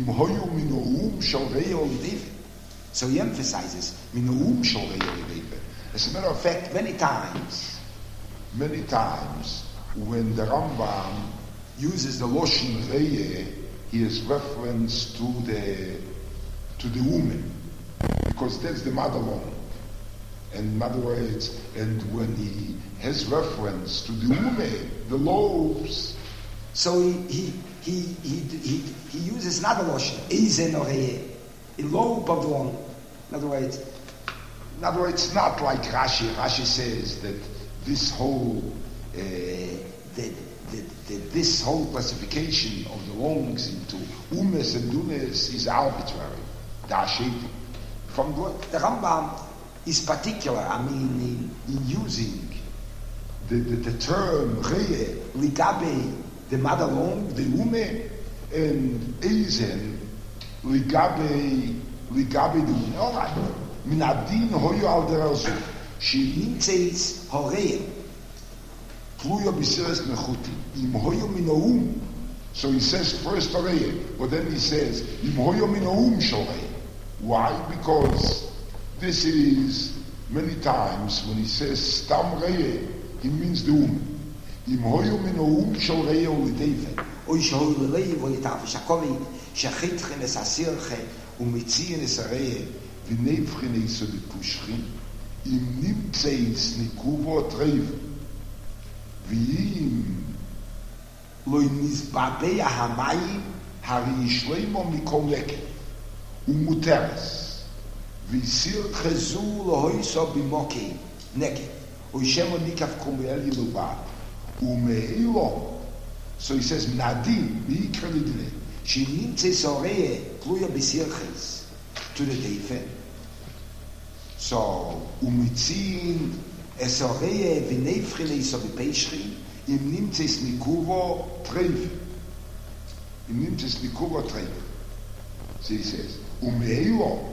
he emphasizes as a matter of fact, many times many times when the Rambam uses the Loshin Reye, he has reference to the to the woman, because that's the mother long. And in other words, and when he has reference to the woman, the lobes, so he he He, he, he, he uses another lotion, Ezen or a lobe of the one. In other words, in other words, it's not like Rashi. Rashi says that this whole, uh, that, that, that this whole classification of the lungs into umes and dunes is arbitrary. From the, the Rambam is particular, I mean, in, in using the, the, the term reye, ligabe, the mother long, the ume, and ezen, ligabe, ligabe the ume. All right. Min adin hoyo al der Azuf. She nimtzeis horeya. Pluyo bisiras mechuti. Im hoyo minoum. So he says first horeya, but then he says, Im hoyo minoum shoreya. Why? Because this is many times when he says stam reya, he means the um. Im hoyo minoum shoreya ulideva. Oy shoy lei vo yitaf shakovi shachit khnes asirche u mitzi nes reye v'nevchine so de pushrin im nimtzeis nikuvo treiv v'im loy nizbabei hamayim hari shleimo mikol leke um muteres v'sir khazul hoyso bimoki neke oy shemo nikaf kumel yiluba u meilo. So he says, Nadim, Mikradine, she nimtze soreye, kluya bisirches, to the Deifen. So, umitzin, esoreye, vinefrile, so bepeshri, im nimtzes nikuvo trev. Im nimtzes nikuvo trev. So he says, umeilo,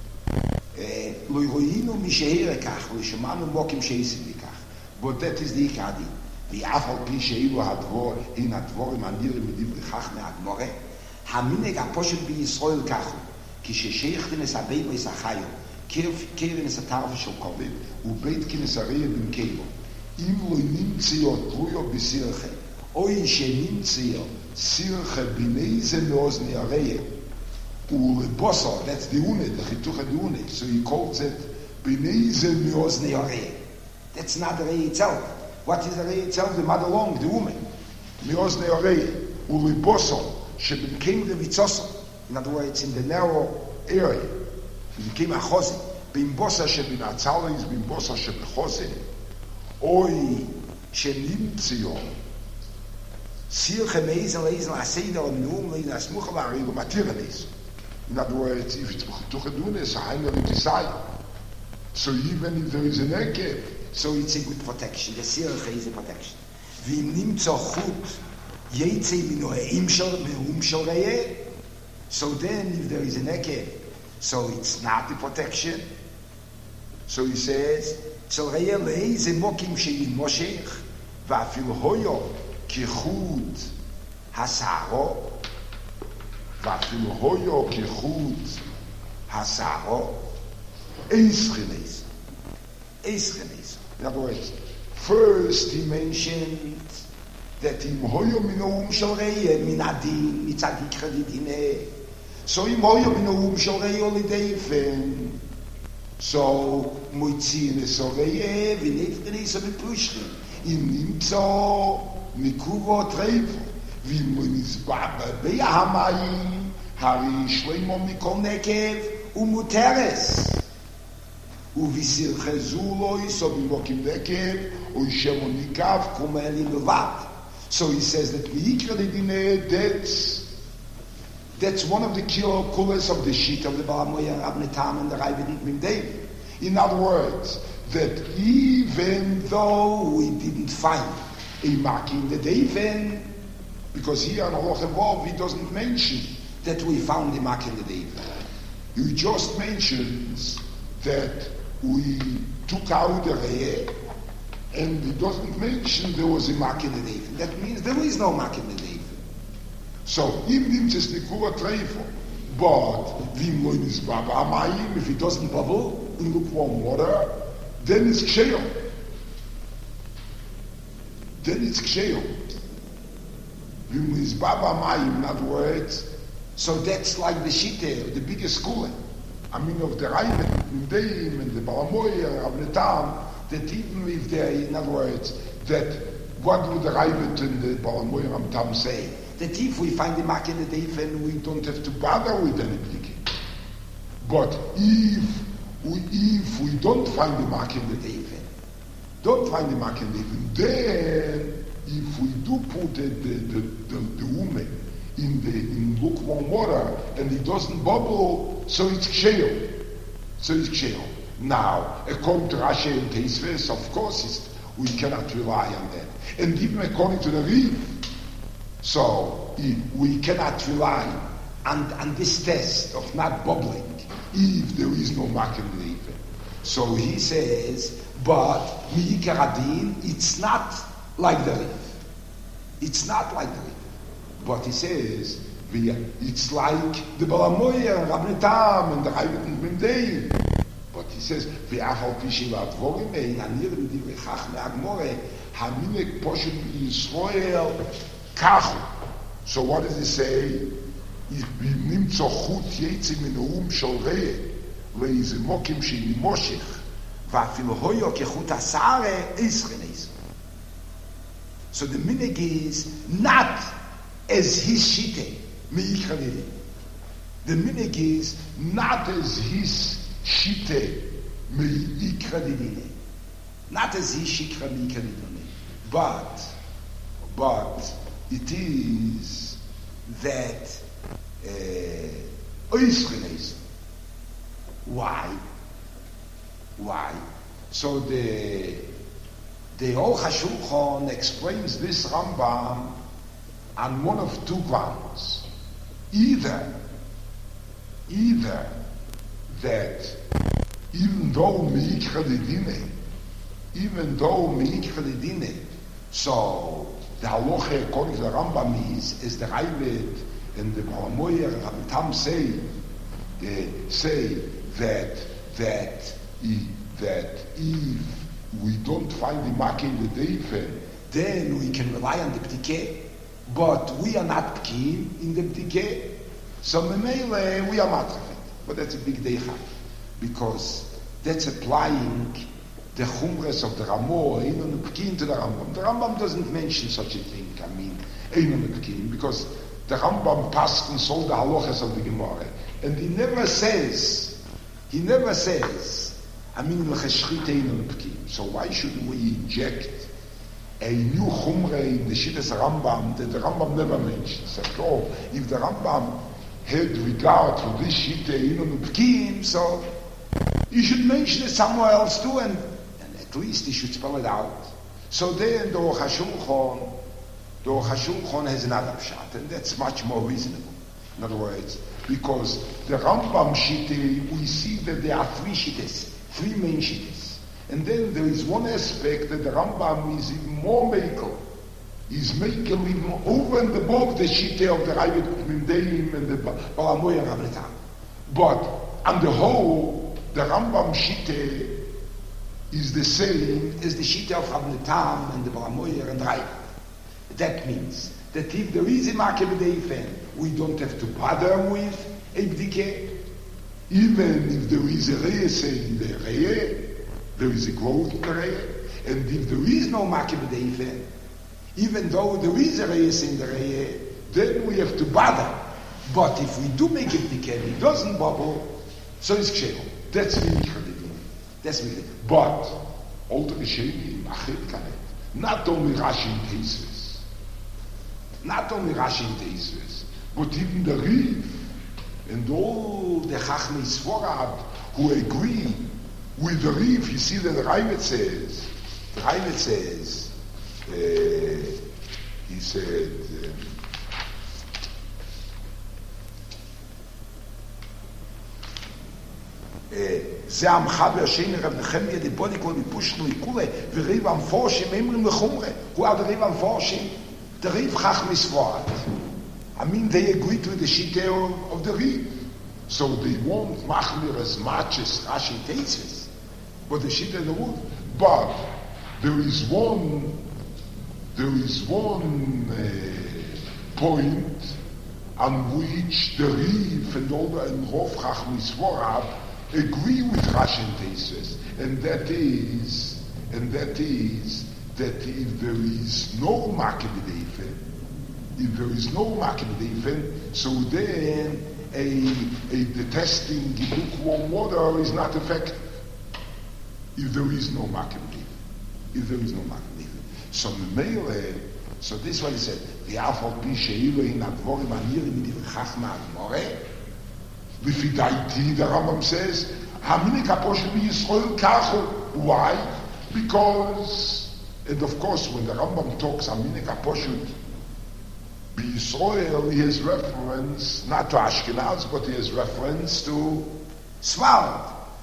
lo yoinu mishehere kach, lo shemanu mokim sheisim likach. But that is the Ikadi. wie afal pi sheilo hadvor in hadvor im andir mit dem khach me admore hamine ga poshen bi Israel kach ki sheikh den sabei bei sachayo kirf kirven es tarf shel kovet u beit kin sareye bim kelo im lo nimtzio tuyo bisirche oy she nimtzio sirche bineze nos ne areye u bosso, that's the une the khituch the une, so he calls it bineze nos ne areye. That's not the areye itself. What is the array itself? The mother long, the woman. Miosne array, uliboso, she became the vitzoso. In other words, in the narrow area. She became a chosi. Bimbosa she bin atzalis, bimbosa she bechosi. Oi, she nimtzio. Sir gemezen lezen, aseder om noem, lezen, asmucha waren, igo matira lezen. In other words, if it's to do is a heiner in desire. So even if there is an eke, so it's a good protection. The sirche is a protection. Vi nimmt so gut yetze mino im shol meum sholeye. So then if there is an eke, so it's not the protection. So he says, Tzoreye leize mokim shein moshech va'afil hoyo kichud hasaro va'afil hoyo kichud hasaro eis genees. Eis genees. In other words, first he mentioned that im hoyo minoum sholreye minadin mitzadik chadidine. So im hoyo minoum sholreye olideifen. So moitzine soreye vinefkene so bepushrin. Im nimtzo mikuvo trevo. Vim moinizbaba beyahamayim hari shleimo mikol nekev umuteres. Uvisir chezuloi so bimokim nekev oishemonikav kumeli levad. So he says that v'yikradidine, that's that's one of the kulas of the sheet of the Balamoya Rabne Tam and the Raivedit Mimdev. In other words, that even though we didn't find a maki in the Deven, because here on Allah Evolve he doesn't mention that we found a maki in the Deven. He just mentions that we took out the Reye, and he doesn't mention there was a mark in the Deven. That means there is no mark in the Deven. So, if nimtzes nikura treifo, but vim lo nizbaba amayim, if it doesn't bubble in lukewarm water, then it's ksheyo. Then it's ksheyo. Vim lo nizbaba amayim, in other words, so that's like the shite, the biggest school. I mean, of the Raivet, Mimdeim, and the Balamoya, Rabne Tam, that even if they, in other words, that what would the Raivet and the Balamoya Rabne Tam say? That if we find the mark in the Deven, we don't have to bother with any picking. But if we, if we don't find the mark in the Deven, don't find the mark in the Deven, then if we do put the, the, the, the, the woman in the in lukewarm water and it doesn't bubble, so it's ksheyo. So it's ksheyo. Now, according to Rashi and Teisves, of course, it's, we cannot rely on that. And even according to the Riv, so we cannot rely on, on this test of not bubbling if there is no mark in the Riv. So he says, but Mi'ikar Adin, it's not like the Rif. It's not like the Rif. But he says, it's like the Balamoyer, Rabbi Tam, and the Chayvit and Mimdeim. But he says, V'achal Pishin V'advorim ein anir v'divrei Chachmei Agmore haminek poshet Yisrael kachu. So what does he say? Nimtzo chut yetzi minhum shel re'eh le'ize mokim she'nimoshech v'afilu hoyo kechut asare eisren eisren. So the minig is not as his shite me'ikra didin. The minig is not as his shite me'ikra didin. Not as his shikra me'ikra didin. But, but it is that eisren eisren. Why? Why? So the the Aruch HaShulchan explains this Rambam on one of two grounds. Either, either that even though Me'ikra D'Dinei, even though Me'ikra D'Dinei, so the halacha according to the Rambam is, is the Raivet and the Baramoyer and Rabbi Tam say, uh, say that that that if we don't find the mark in the Deifen, then we can rely on the B'tikeh. But we are not keen in the B'tikeh. So Memele, we are matrafit. But that's a big deicha. Because that's applying the chumres of the Ramo, Einon P'kin to the Rambam. The Rambam doesn't mention such a thing, I mean, Einon P'kin, because the Rambam passed and sold the halachas of the Gemara. And he never says, he never says, I mean, so why should we inject a new chumre in the Shittas Rambam that the Rambam never mentions? After all, if the Rambam had regard for this Shitta Einon P'kim, so you should mention it somewhere else too, and, and at least he should spell it out. So then the Aruch HaShulchan, the Aruch HaShulchan has another pshat, and that's much more reasonable. In other words, because the Rambam Shitta, we see that there are three Shittas. Three main shittas. And then there is one aspect that the Rambam is even more makel. He's makel even over and above the shitta of the Raivet Mimdeim and the Balamoyer and Rabbi Tam. But on the whole, the Rambam shitta is the same as the shitta of Rabbi Tam and the Balamoyer and Raivet. That means that if there is a Makeh B'Deifen, we don't have to bother with a B'dikeh. Even if there is a reyes in the reyes, there is a growth in the reyes, and if there is no Makeh B'Deifen, even though there is a reyes in the reyes, then we have to bother. But if we do make it decay, it doesn't bubble, so it's kshevo. That's really credible. That's really. But all the Rishonim Achid Kanet, not only Rashi and Teisves, not only Rashi and Teisves, but even the Riv. And all the Chachmei Sforad who agree with the Rif, you see that the Raivet says, the Raivet says, uh, he said, זה המחבר שאין רב נחמיה דיבוני כל מפושנו יקולה וריב המפורשים אמרים לחומרה. Who are the Riv המפורשים? The Riv Chachmei Sforad. I mean, they agreed with the Shittah of, of the Riv. So they won't machmir as much as Rashi Teisves, but the Shittah of the Riv. But there is one, there is one uh, point on which the Riv and all the and Rov Chachmei Sforad agree with Rashi Teisves, and that is, and that is that if there is no Makeh B'Deifen, if there is no Makeh B'Deifen, so then a, a the testing lukewarm water is not effective. If there is no Makeh B'Deifen, if there is no Makeh B'Deifen, so Meile, so this is what he said. V'afal pi she'ilu in advorim anirim midivrei Chachmei Agmore. V'fidaiti, the Rambam says, haminik haposhel b'Yisrael kachu. Why? Because, and of course, when the Rambam talks haminik haposhel B'Yisrael, he has reference not to Ashkenaz, but he has reference to Sfarad.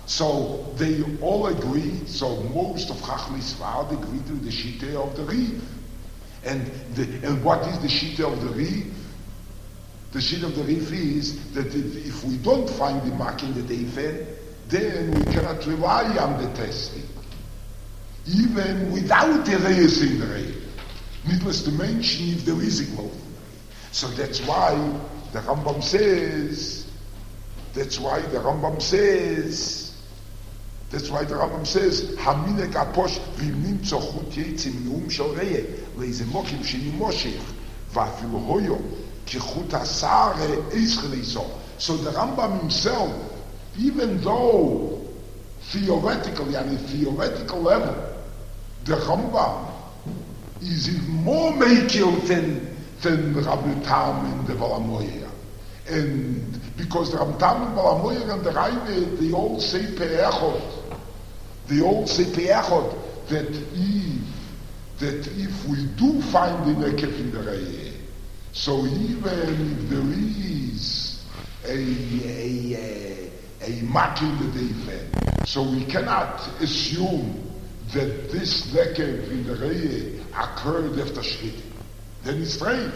So they all agreed, so most of Chachmei Sfard agreed to the Shita of the Riv. And, the, and what is the Shita of the Riv? The Shita of the Riv is that if, if we don't find the mark in the Deifen, then we cannot rely on the testing. Even without the Reyes in the Riv. Needless to mention if there is a growth. So that's why the Rambam says, that's why the Rambam says, That's why the Rambam says, Hamine Gaposh v'imnim tzochut yitzim neum shel reye leize mokim sheni moshech v'afilu hoyo ki chut asare eischeliso. So the Rambam himself, even though theoretically, on a theoretical level, the Rambam is even more makil than than Rabbi Tam and the Balamoya. And because the Rabbi Tam and Balamoya and the Raive, they all say pe'echot. They all say pe'echot that if that if we do find the nekef in the Raya, so even if there is a a a, a mak in the Deifen, so we cannot assume that this nekef in the Raya occurred after Shchita. Then it's straight.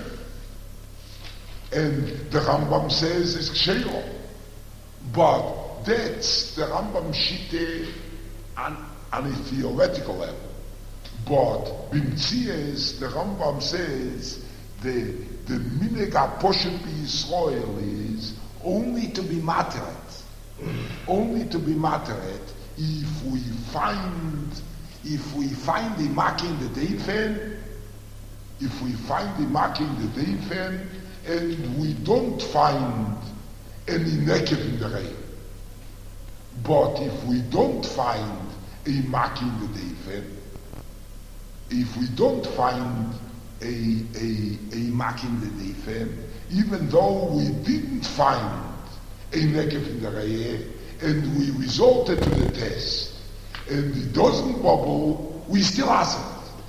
And the Rambam says it's Ksheiro. But that's the Rambam Shite on, on a theoretical level. But Bimtzias, the Rambam says the the Mineg HaPoshet BiYisrael is only to be materet. Only to be materet if we find if we find the mark in the Deifen, if we find the mark in the Deifen, and we don't find any nekef in the rain. But if we don't find a mark in the Deifen, if we don't find a, a, a mark in the Deifen, even though we didn't find a nekef in the rain, and we resorted to the test, and it doesn't bubble, we still hasn't.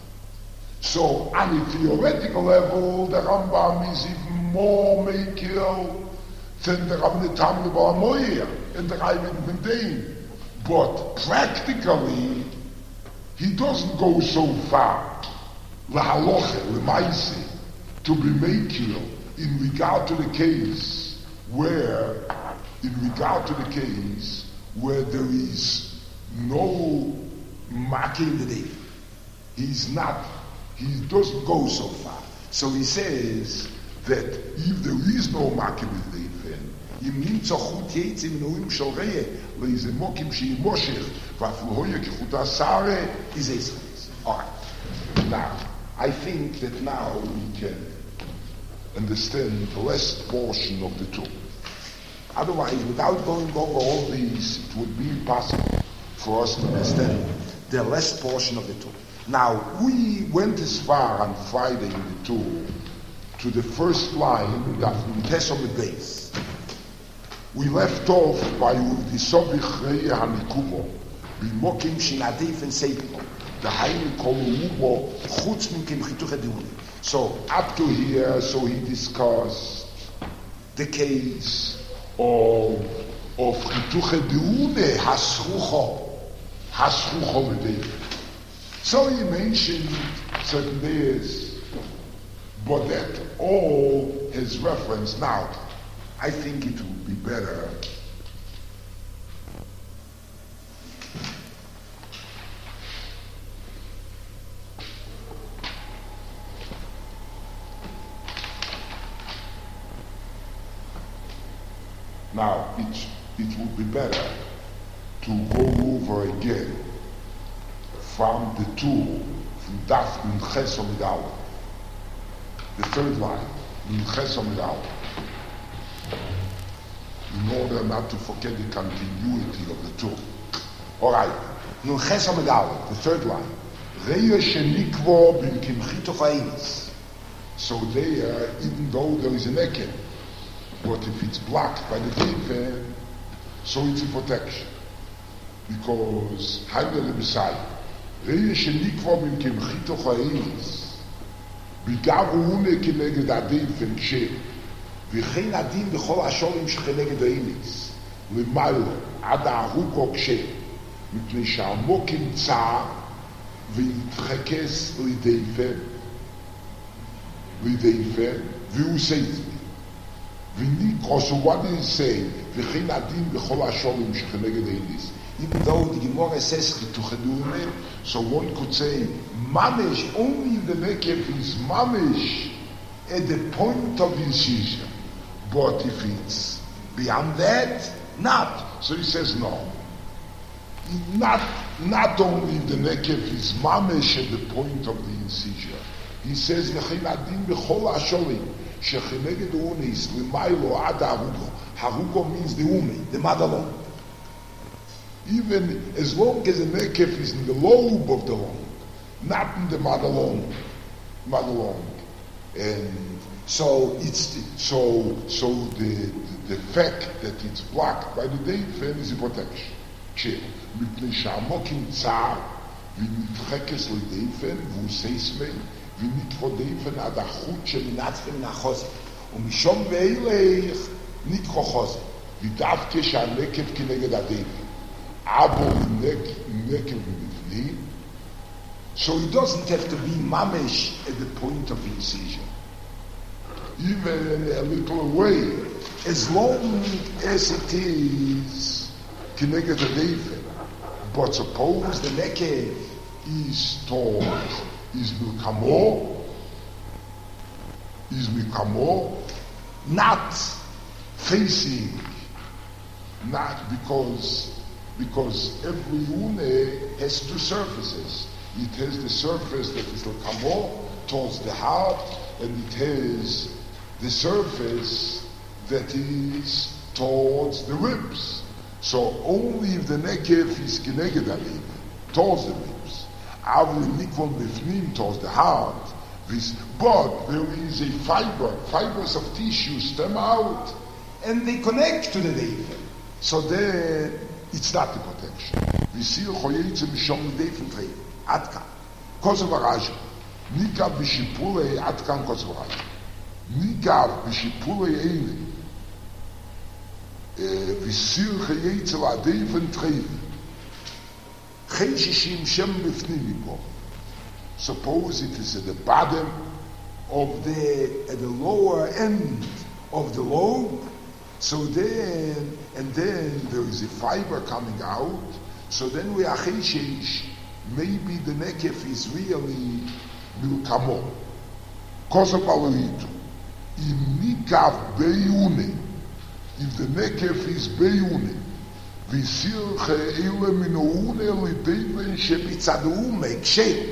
So on a theoretical level, the Rambam is even more makil than the Rabbi Tam the Balamoya and the Raive Bendein. But practically, he doesn't go so far, lahaloche, lemaise, to be makil in regard to the case where, in regard to the case where there is no mark in the day. He's not, he doesn't go so far. So he says that if there is no mark in the day, אם נמצא חוט יצא מנועים של ריה, לאיזה מוקים שימושך, ואפילו הויה כחוט הסערה, is a All right. Now, I think that now we can understand the last portion of the tour. Otherwise, without going over all these, it would be impossible for us to understand the last portion of the tour. Now, we went as far on Friday in the tour to the first line, that Tes on the base. We left off by the Sobich Reya Hanikumo, Bimokim Shinadif and Seipimo, the Hainu Kolubo, Chutz Minkim Chituch Eduni. So, up to here, so he discussed the case of of Chituch Eduni, Hasrucho, Hasrucho Medei. So he mentioned certain days, but that all his reference now. I think it would be better now it, it would be better to go over again from the tool from Daf Min Ches Amud Aleph, the third line Min Ches Amud Aleph, in order not to forget the continuity of the two. All right. Nun Ches Amud Aleph, the third line. Reya shenikvo b'mkimchito cha'inis. So there, even though there is an eken, but if it's blocked by the Deifen, so it's a protection. Because Haimele B'sai, Reya shenikvo b'mkimchito cha'inis, b'gavu une kineged ha'Deifen kshe, וכן הדין בכל השורים שכנגד האינס. למעלה, עד ההרוגו קשה, מפני שהעמוק ימצא ויתחכס לידי פה, לידי פה, והוא עושה את זה. ונקרא, so what did he say? וכן הדין בכל השולים שכנגד אליס. Even though the Gemara says Chituchadume, so one could say, Mamish, only the Nekev is Mamish at the point of incision. But if it's beyond that, not. So he says no. Not, not only the Nekev is Mamish at the point of the incision. He says, V'chein adin b'chol ha'sholim, shecheneged unis, l'maylo ad harugo. Harugo means the ume, the mother alone. Even as long as the nekef is in the lobe of the lung, not in the mother lung, mother lung. And so it's the, so so the, the the fact that it's blocked by the deifen is a protection. Chill. מפני שהעמוק נמצא ונתחכס לדייפן והוא סייסמי ונתפו דייפן עד החוט שננצפן מהחוזק ומשום ואילך נתחו חוזק ודווקא שהנקב כנגד הדייפן עבור נקב מבני. So it doesn't have to be mamish at the point of incision, even a little away, as long as it is connected to David. But suppose the nekev is towards, is milkamo, is milkamo, not facing, not because because every une has two surfaces. It has the surface that is milkamo towards the heart, and it has the surface that is towards the ribs. So only if the nekev is keneged alim, towards the ribs, avli nikvon bifnim, towards the heart, but there is a fiber, fibers of tissue stem out, and they connect to the nekev. So then it's not the protection. Visir choyetze mishom nekev treif. Adkan. Kosev Araja. Nikav b'shipulei Adkan Kosev Araja. Nikav b'shipulei Eile. Visir chayetze l'adeifen treif. Chen shishim shem b'fnim miko. Suppose it is at the bottom of the, at the lower end of the lobe. So then, and then there is a fiber coming out. So then we are cheshish. Maybe the nekef is really milkamo. Kosa palorito. Im nikav beyune. If the nekef is beyune, visir che'ele minoune lideiven shebitzadeume ksheil.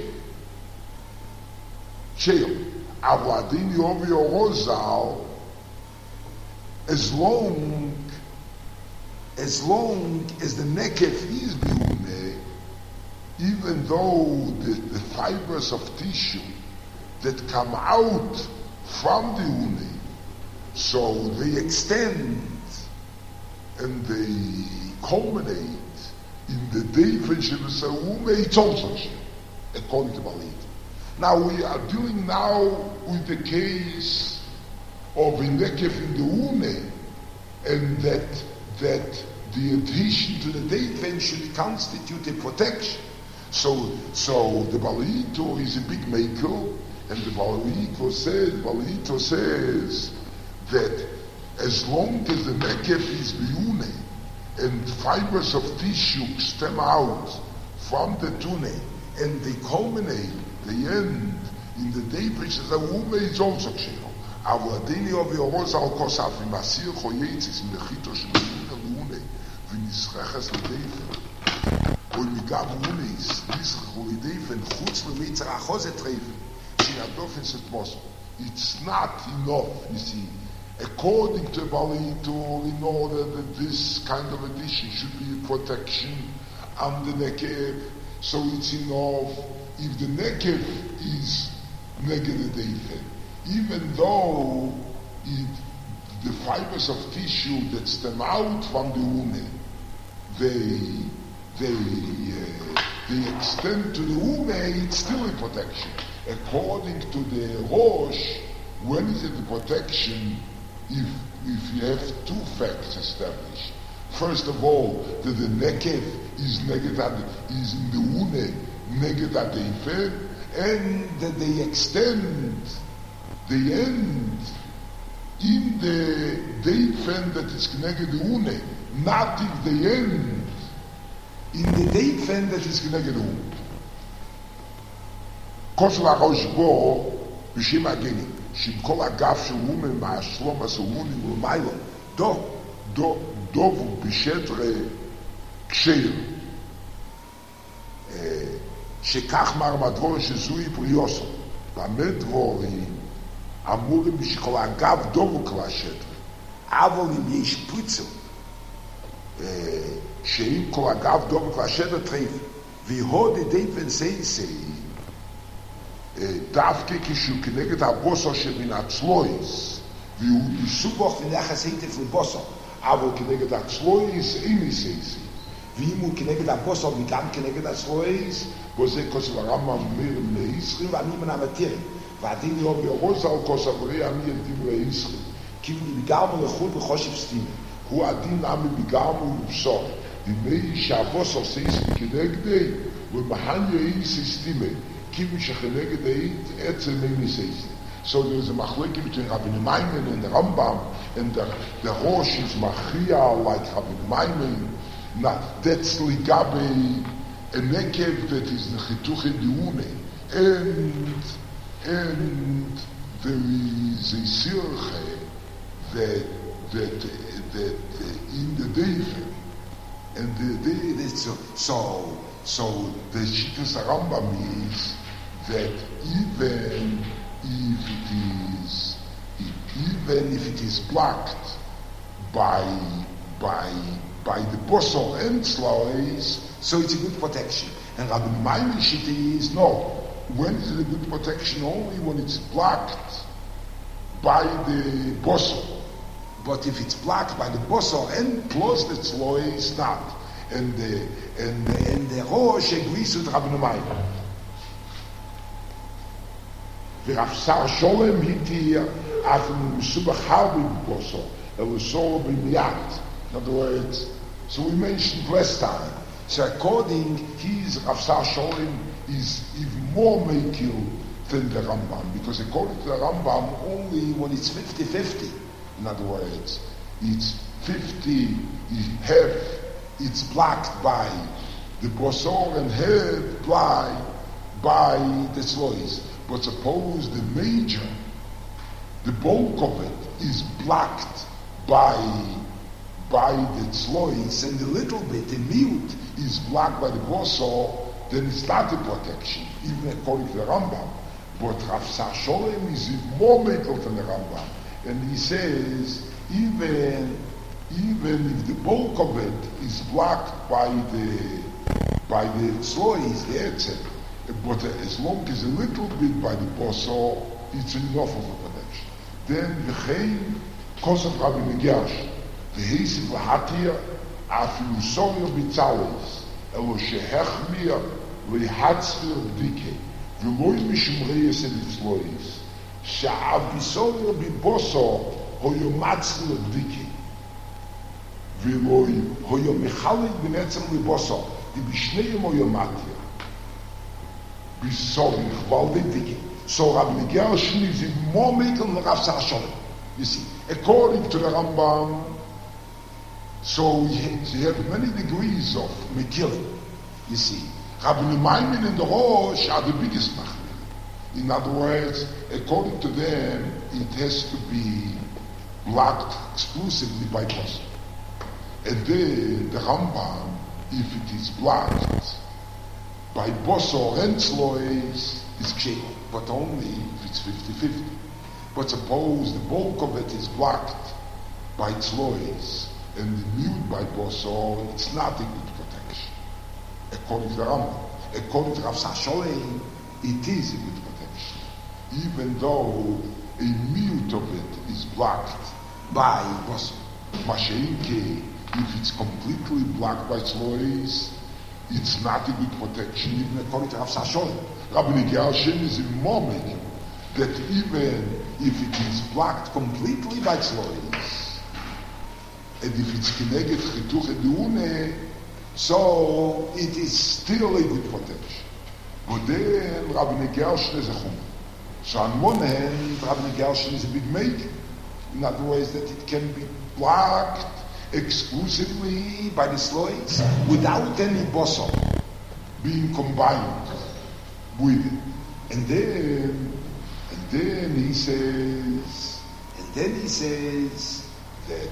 Ksheil. Avladin yovi orozal, as long as long as the nekef is beyune, even though the, the fibers of tissue that come out from the une, so they extend and they culminate in the Deifen Shebesaume, it's also according to Balit. Now we are dealing now with the case of a nekef in the une, and that that the adhesion to the Deifen should constitute a protection. So, so the Balito is a big maker, and the Balito says, Balito says that as long as the nekef is biune and fibers of tissue stem out from the tune and they culminate, they end in the day which is a woman, it's also kshero. Avladini of Yoroz al Kosaf Masir Choyetzis in the Chito Shemina Lune Vinisreches Ledefen. ומגב אוניס, ניסח ולידייפן, חוץ למיצר החוזת טרייפן, שיעדופן סתמוסו. It's not enough, you see. According to Balito, in order that this kind of addition should be a protection on the nekev, so it's enough if the nekev is negedeifen. Even though it, the fibers of tissue that stem out from the une, they They, uh, they extend to the ume, it's still a protection. According to the Rosh, when is it a protection if, if you have two facts established? First of all, that the nekev is negative, is in the une, negative deifen, and that they extend, they end in the deifen that is connected the une, not if they end in the deifen that is connected the une. כוס לראש בו, בשם הגנים, שבכל הגף של אומן מהשלום הסלמוני ולמיילו, דו, דו, דובו בשטרי קשיר, שכך מרמדבור שזוי פריוסו, באמת דבורים, אמורים בשכל הגף דובו כל השטרי, אבל אם יש פריצו, שאם כל הגף דובו כל השטרי טריף, והוד ידי פנסייסי, דווקא כשהוא כנגד הבוסר שבין הצלויס, והוא מסובך ונכס היטף לבוסר, אבל כנגד הצלויס אין יסייסי, ואם הוא כנגד הבוסר וגם כנגד הצלויס, וזה כוסף הרמב"ם אומר לישראל ואני מן המתירים, ועדין יום ברוזר כוסף ראי אני את דברי ישראל, כי הוא בגרמו לחול וחושב סתימה, הוא הדין עמי בגרמו ובסור, דמי שהבוסר סייסי כנגדי, ומהן יאיסי סתימה, Kivi shecheneged eit etzel meniseisti. So there's a machleki between Rabbi Maimon and the Rambam, and the, the Rosh is machia like Rabbi Maimon. Now that's ligabe a nekev that is the chituche diune, and and there is a sirche that that that in the Deifen, and the Deifen. So so so the Shittas Rambam is that even if it is, even if it is blocked by by by the bosor and slois, so it's a good protection. And Rabbi Maimon Shita is no. When is it a good protection? Only when it's blocked by the bosor. But if it's blocked by the bosor and plus the slois, not. And the and the, and the Rosh agrees with Rabbi Maimon. ורב שר שולם היטי אף מסובך הרבה בבוסו, אלא סורו במיית. In other words, so we mentioned last time, so according, his Rav Sar Sholem is even more makil than the Rambam, because according to the Rambam, only when it's fifty-fifty, in other words, it's fifty, half, it's blocked by the bosor and half by, by the slois. But suppose the major, the bulk of it is blocked by by the tzlois, and the little bit, the miut, is blocked by the bosor, then it's not a protection, even according to the Rambam. But Rav Sar Sholem is more medical than the Rambam, and he says even even if the bulk of it is blocked by the by the tzlois, the etzel. But as long as a little bit by the bosor, it's enough of a protection. Then v'chein kosef Rabbi Megersh, v'heisiv v'hatir afilu sorio b'tzales, elo shehechmir v'hatzir b'dike, v'loi mishumreyes et tzlois, sha'av b'sorio b'bosor hoyo matzir b'dike, v'loi hoyo mechalek b'netzem l'bosor, di b'shneyem hoyo matir. So Rabbi Gershon is in more medical than Rav Sar Sholem. You see, according to the Rambam, so he had many degrees of Mekillah. You see, Rabbi Maimon and the Rosh are the biggest machmir. In other words, according to them, it has to be blocked exclusively by bosor. And then the Rambam, if it is blocked by bosor and slois, is ksheir, but only if it's fifty-fifty. But suppose the bulk of it is blocked by slois and the mute by bosor, it's not a good protection. According to the Rambam, according to Rav Sar Sholem, it is a good protection, even though a mute of it is blocked by bosor. Masha'inke, if it's completely blocked by slois, it's not a good protection, even according to Rav Sar Sholem. Rabbi Gershon is in more making that even if it is blocked completely by slois, and if it's connected to the so it is still a good protection. But then Rabbi Gershon is a chumrah. So on one hand, Rabbi Gershon is a big maker. In other words, that it can be blocked exclusively by the slois without any bosom being combined with it. And then, and then he says, and then he says that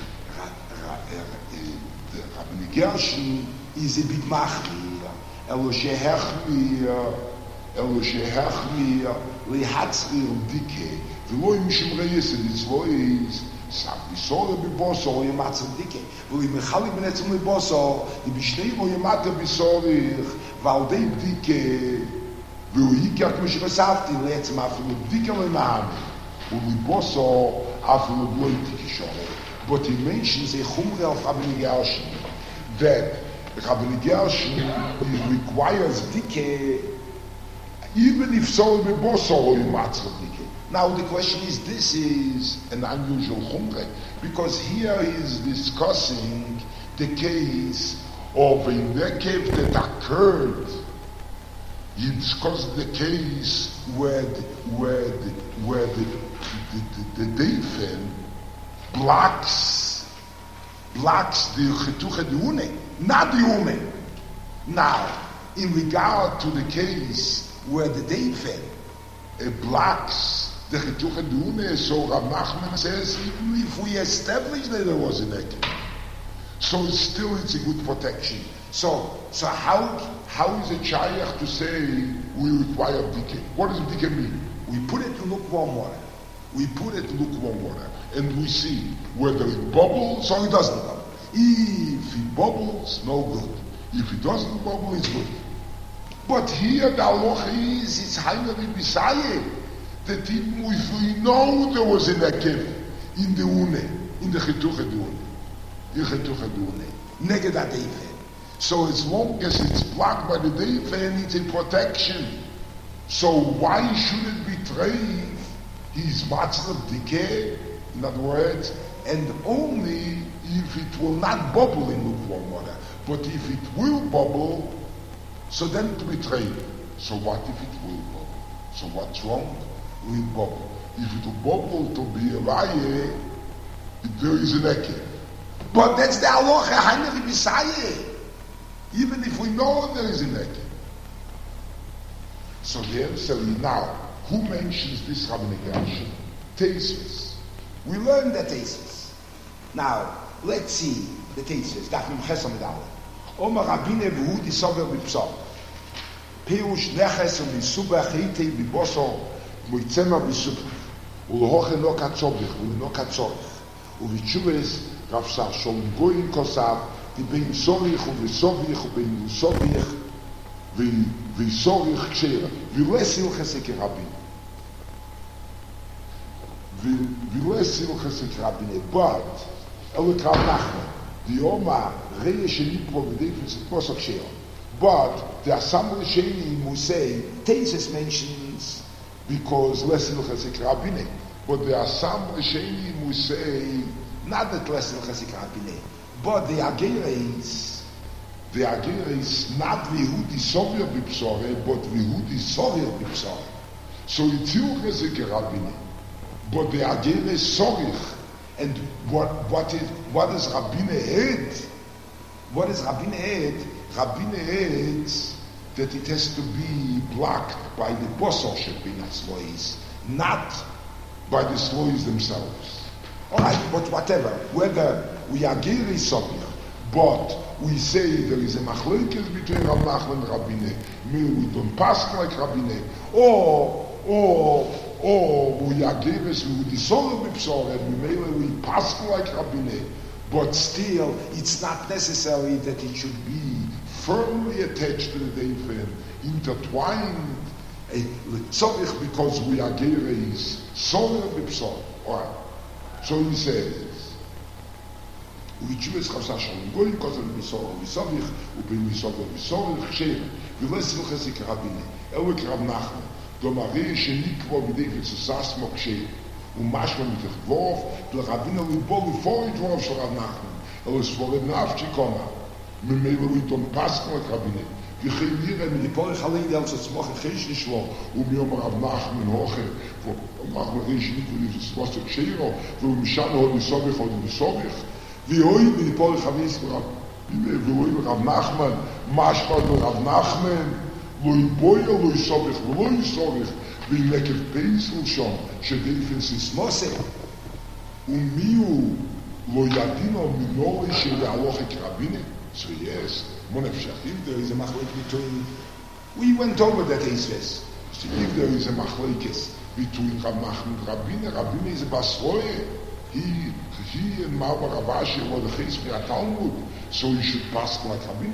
Rabbi Gershon is a big machmir, elo shehechmir, elo shehechmir, lehatzrir dike, v'lo im shimreyes and its lois, sag bisor bibosor yematzer dike, v'lo im mechalik benetzim libosor, di bishnei bo yemata bisorich, v'aldei dike, v'lo yikyak mishresavti, le'etzim afilu dike le'mahami, v'libosor afilu bloi dike shoreh. But he mentions a chumrah of Rabbi Gershon, that Rabbi Gershon requires dike, even if so be bosor yematzer dike. Now the question is, this is an unusual chumrah, because here he is discussing the case of a nekev that occurred. He discussed the case where the, where the, where the, the, the, the Deifen blocks blocks the chetuche de une, not the ume. Now, in regard to the case where the Deifen uh, blocks the chetuche de une, so Rav Nachman says, even if we establish that there was a nekev, so it's still it's a good protection. So, so how how is a chayach to say we require dike? What does dike mean? We put it in lukewarm water. We put it in lukewarm water, and we see whether it bubbles or it doesn't bubble. If it bubbles, no good. If it doesn't bubble, it's good. But here the halacha is, it's highly beside that even if we know there was a nekev in the une, in the chetuche de une, in chetuche de une, neged ha-deifen. So as long as it's blocked by the deifen, it's a protection. So why should it be treif? He's matzah decay, in other words, and only if it will not bubble in lukewarm water. But if it will bubble, so then it will be treif. So what if it will bubble? So what's wrong? It will bubble. If it will bubble to be a raye, there is a nekev. But that's the halacha, ha'nei b'sayeh. Even if we know there is a nekev. So there, so now, who mentions this Rabbi Gershon? Tesis. We learned the Tesis. Now, let's see the Tesis. Daf Mem Ches Amud Aleph. Omar Rabine v'hu disover b'psor. Pirush neches v'subach hitei b'bosor moitzema b'subach. Ulohoche no katzobich, ulo katzorich. Uv'tshuvas Rav Shar Sholem Goyin kosav, v'bein sorich uv'sovich v'bein usovich v'sorich kshera. V'lesil chesek rabin. V'lesil chesek rabin. But, Elok Rav Nachman, the Oma Reye Shenipro v'deifin Tzitmos kshera. But there are some Rishonim who say Tesis mentions because Lesil Chesek Rabine. But there are some Rishonim who say not that Lesil Chesek Rabine, but the Ageres, the Ageres not Vihudi Sovir Bipsore, but Vihudi Sovir Bipsore. So it's still Chesek Rabine, but the Ageres Sorich. And what what is what is Rabine Ed? What is Rabine Ed? Rabine adds that it has to be blocked by the bosor shebinat slois, not by the slois themselves. All right, but whatever, whether we are giri something, but we say there is a machlekes between Rav Nachman and Rabine, maybe we don't pass like Rabine, or or or we are giri, we dissolve b'psor, and maybe we pass like Rabine, but still it's not necessary that it should be firmly attached to the Deifen, intertwined, tzorich, because we are gereis, soler b'psor. All right. So he says, "Uvichuvas chasar shalom goyim kozel b'sor v'sovich u'bein v'sovich v'sorich ksher v'lesil chesek rabine elok Rav Nachman domarei shenikvo b'deifin susas mo ksher ומשמע מתחבוב, לרבינו ליבו לפור דבריו של רב נחמן, אלא סבורת נפשי קומה, ממילא ליטון פסקו את רבינו, וכי נראה מליפורך עלי דל שצמוח החשני שלו, ומיום הרב נחמן הוכר, ואנחנו ראשית ולסבוס את שירו, ומשם עוד מסובך עוד מסובך, ויהוי מליפורך עלי ויהוי לרב נחמן, משמע לרב נחמן, לא יבויה, לא יסובך ולא יסובך, ואם נקב פייסל שם, שדייפן סיסמוסה, ומיהו לא ידינו מנורי של הלוך כרבינה? So yes, Monefshach, if there is a machlek between, we went over that Eisves. So if there is a machlekes between Rav Nachman and Rabbeinu, Rabbeinu is a Basroye. He, he and Marbar Ravashi were the Ches Mea Talmud, so he should pass like Rabbeinu.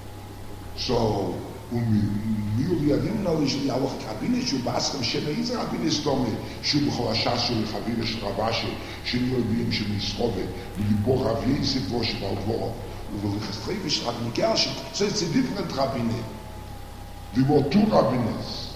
So, ומיהו לידים נורי של הלוך כרבינה, שהוא באסכם שם איזה רבינה סתומי, שהוא בכל השס של חבירה של רבשי, שנהיו יודעים שמסחובה, וליבו רב יסף ראש ועוברו. ובלכסטריביש רבי גרשן, so it's a different rabbine. There were two rabbines.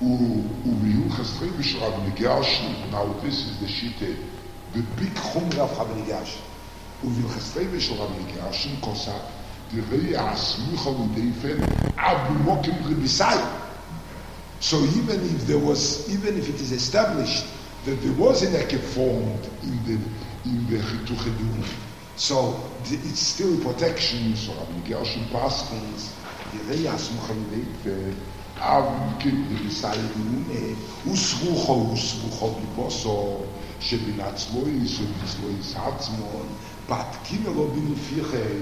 ובלכסטריביש רבי גרשן, now this is the shite, the big chumra of רבי גרשן. ובלכסטריביש רבי גרשן כוסה, דרי הסמיכה לדייפן, עד במוקים רביסאי. So even if there was, even if it is established that there was an eke formed in the, in the chituchedun, so it's still protection. So Rabbi Gershon Paskins, the Reyas Muchamdeit, Avim the Risayim, Usrucho, Usrucho Biboso, Shebinatzlois, Ubitzlois Hatzmon, Bat Kimelo Binifiche,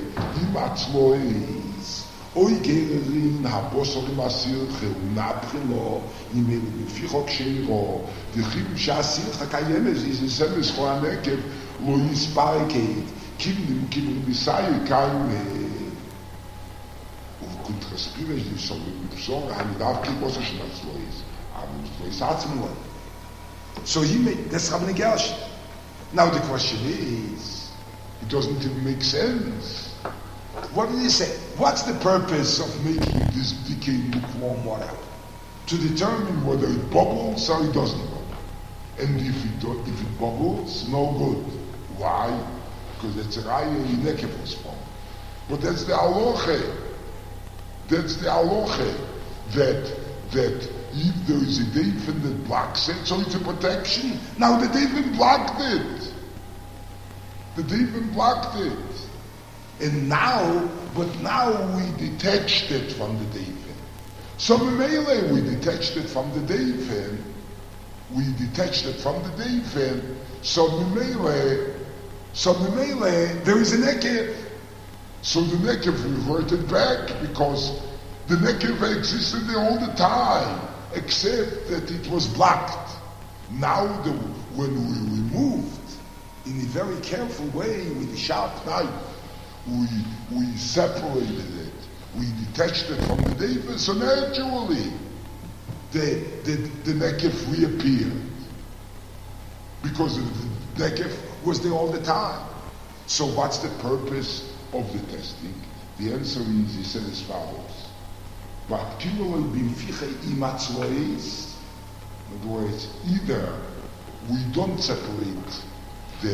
Imatzlois, Oigerin, Habosorim Asirche, Unabchilo, Imel Bifichok Sheiro, the Chim Shasir Hakayemes is the same as Choanekev, Lois Parikate. Kim kim bisai kein und kontrastiere ich so mit so eine darf ich was ich das so ist aber so sagt mir so he made that's Rabbi Gershon. Now the question is, it doesn't even make sense. What did he say? What's the purpose of making this decayed lukewarm water? To determine whether it bubbles or it doesn't bubble. And if it do, if it bubbles, no good. Why? Because it's a raya in nekevos form. But that's the aloche. That's the aloche. That, that if there is a David that blocks it, so it's a protection. Now the David blocked it. The David blocked it. And now, but now we detached it from the David. So Mimele, we detached it from the David. We detached it from the David. So Mimele, So the Mele, there is a Nekev. So the Nekev reverted back because the Nekev existed there all the time, except that it was blocked. Now, the, when we removed in a very careful way with a sharp knife, we we separated it, we detached it from the David. So naturally, the the, the Nekev reappeared because the Nekev was there all the time. So what's the purpose of the testing? The answer is, he said as follows. But in other words, either we don't separate the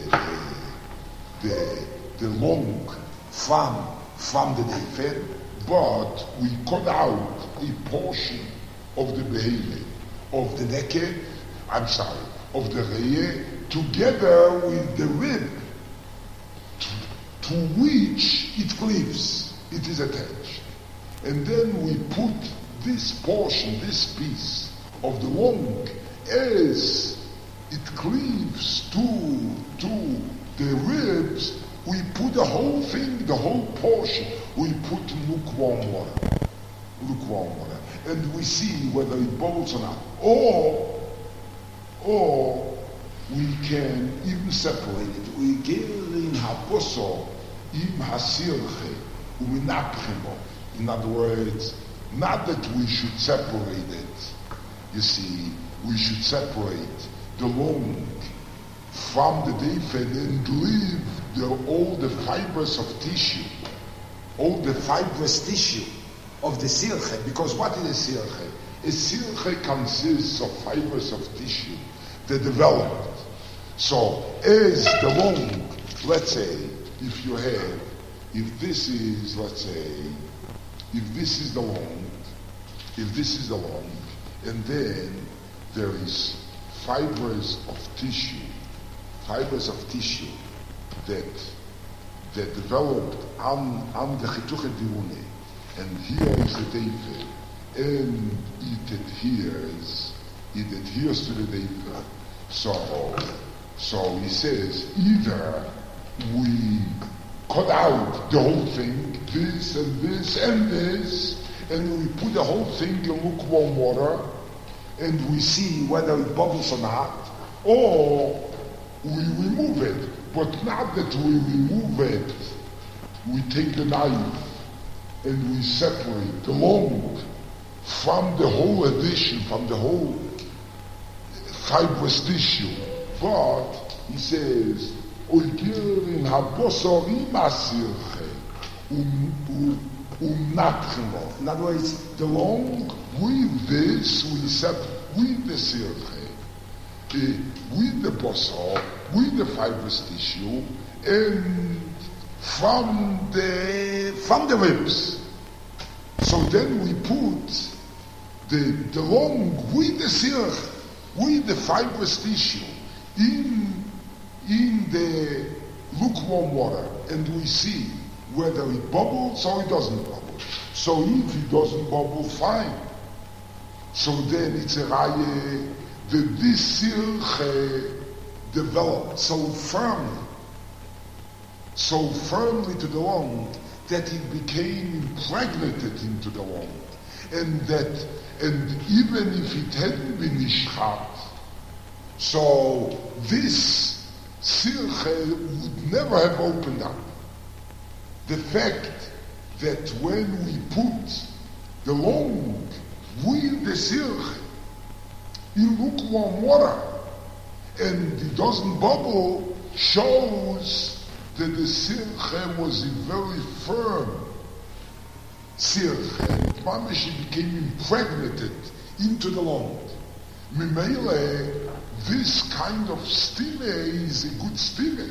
the the long from from the defed, but we cut out a portion of the behemoth, of the nekev, I'm sorry, of the reye, together with the rib to, to which it cleaves, it is attached. And then we put this portion, this piece of the long, as it cleaves to, to the ribs, we put the whole thing, the whole portion, we put lukewarm water. Lukewarm water. And we see whether it bubbles or not. Or, or, we can even separate it. We give in haposo im hasirche uminapchimo. In other words, not that we should separate it. You see, we should separate the long from the defed and leave the, all the fibers of tissue, all the fibrous tissue of the sirche. Because what is a sirche? A sirche consists of fibers of tissue the development. So, as the long, let's say, if you have, if this is, let's say, if this is the long, if this is the long, and then there is fibers of tissue, fibers of tissue that that developed on on the chituche diune, and here is the deifer, and it adheres, it adheres to the deifer. So, so he says either we cut out the whole thing, this and this and this, and we put the whole thing in lukewarm water, and we see whether it bubbles or not, or we remove it. But not that we remove it, we take the knife and we separate the long from the whole addition, from the whole fibrous tissue. But he says, in other words, the long, with this, we separate, with the sirche, with the bosor, with the fibrous tissue, and from the from the ribs. So then we put the the long with the sirche, with the fibrous tissue, in in the lukewarm water, and we see whether it bubbles or it doesn't bubble. So if it doesn't bubble, fine. So then it's a raya that this sirche developed so firmly, so firmly to the long that it became impregnated into the long, and that, and even if it hadn't been ishchat, so this sirche would never have opened up. The fact that when we put the long with the sirche in lukewarm water and it doesn't bubble shows that the sirche was a very firm sirche, and mamish became impregnated into the long. Mimele, this kind of stime is a good stime.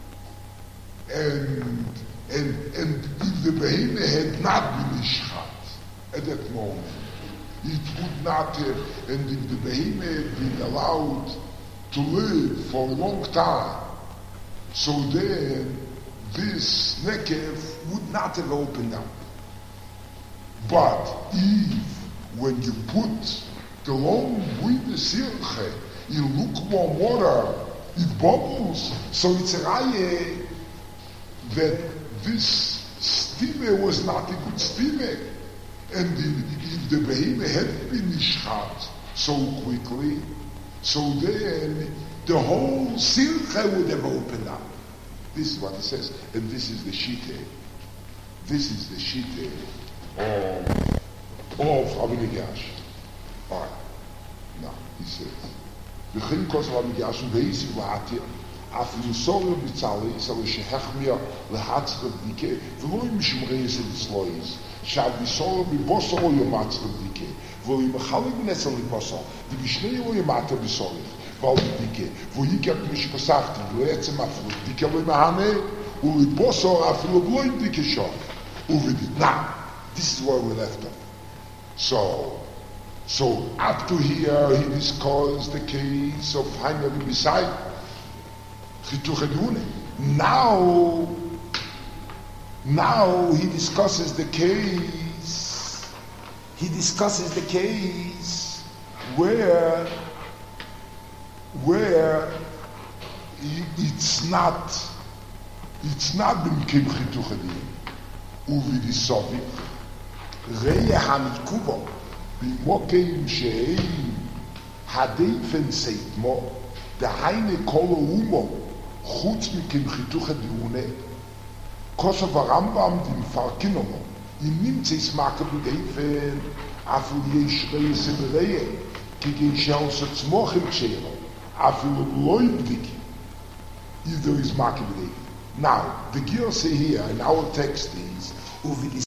And and and if the behemoth had not been ishchat at that moment, it would not have, and if the behemoth had been allowed to live for a long time, so then this nekev would not have opened up. But if, when you put the long with the sirche in lukewarm water, it bubbles, so it's a raya that this stime was not a good stime. And if, if the behemoth had been ishchat so quickly, so then the whole sirche would have opened up. This is what he says, and this is the shite. This is the shite of of Amigash. All right. Now he says, "V'chein kos Amigash ve'isi v'atir af yisor b'tzali so shehach mir lehatzre dike v'lo im shmreis etzlois shav yisor b'bosor yomatzre dike v'lo im chalig nesel b'bosor v'gishnei lo yomatzre b'bosor v'al dike v'yikat mish kosachti v'letzem afro dike lo imahane u'b'bosor afro v'lo im dike shov u'vidit." Now, this is where we left off. So, so up to here he discussed the case of finally beside Chituche Diune. Now, now he discusses the case. He discusses the case where, where it's not, it's not been Kim Chituche Diune. Uvi Disovik. Reya Hamikuvo, Bimokeim Sheim, Hadeifen Seitmo, the Heine Kolo Umo, Chutz Mikim Chituche Diune, Kosov Rambam Dim Farkinomo, Im Nimtzis Makabu Deifen, Afil Yeshrei Sebereye, Kigin Shel Sotzmochim Chelo, Afil Loibdik, if there is Makabu Deifen. Now, the gear say here in our text is, Uvi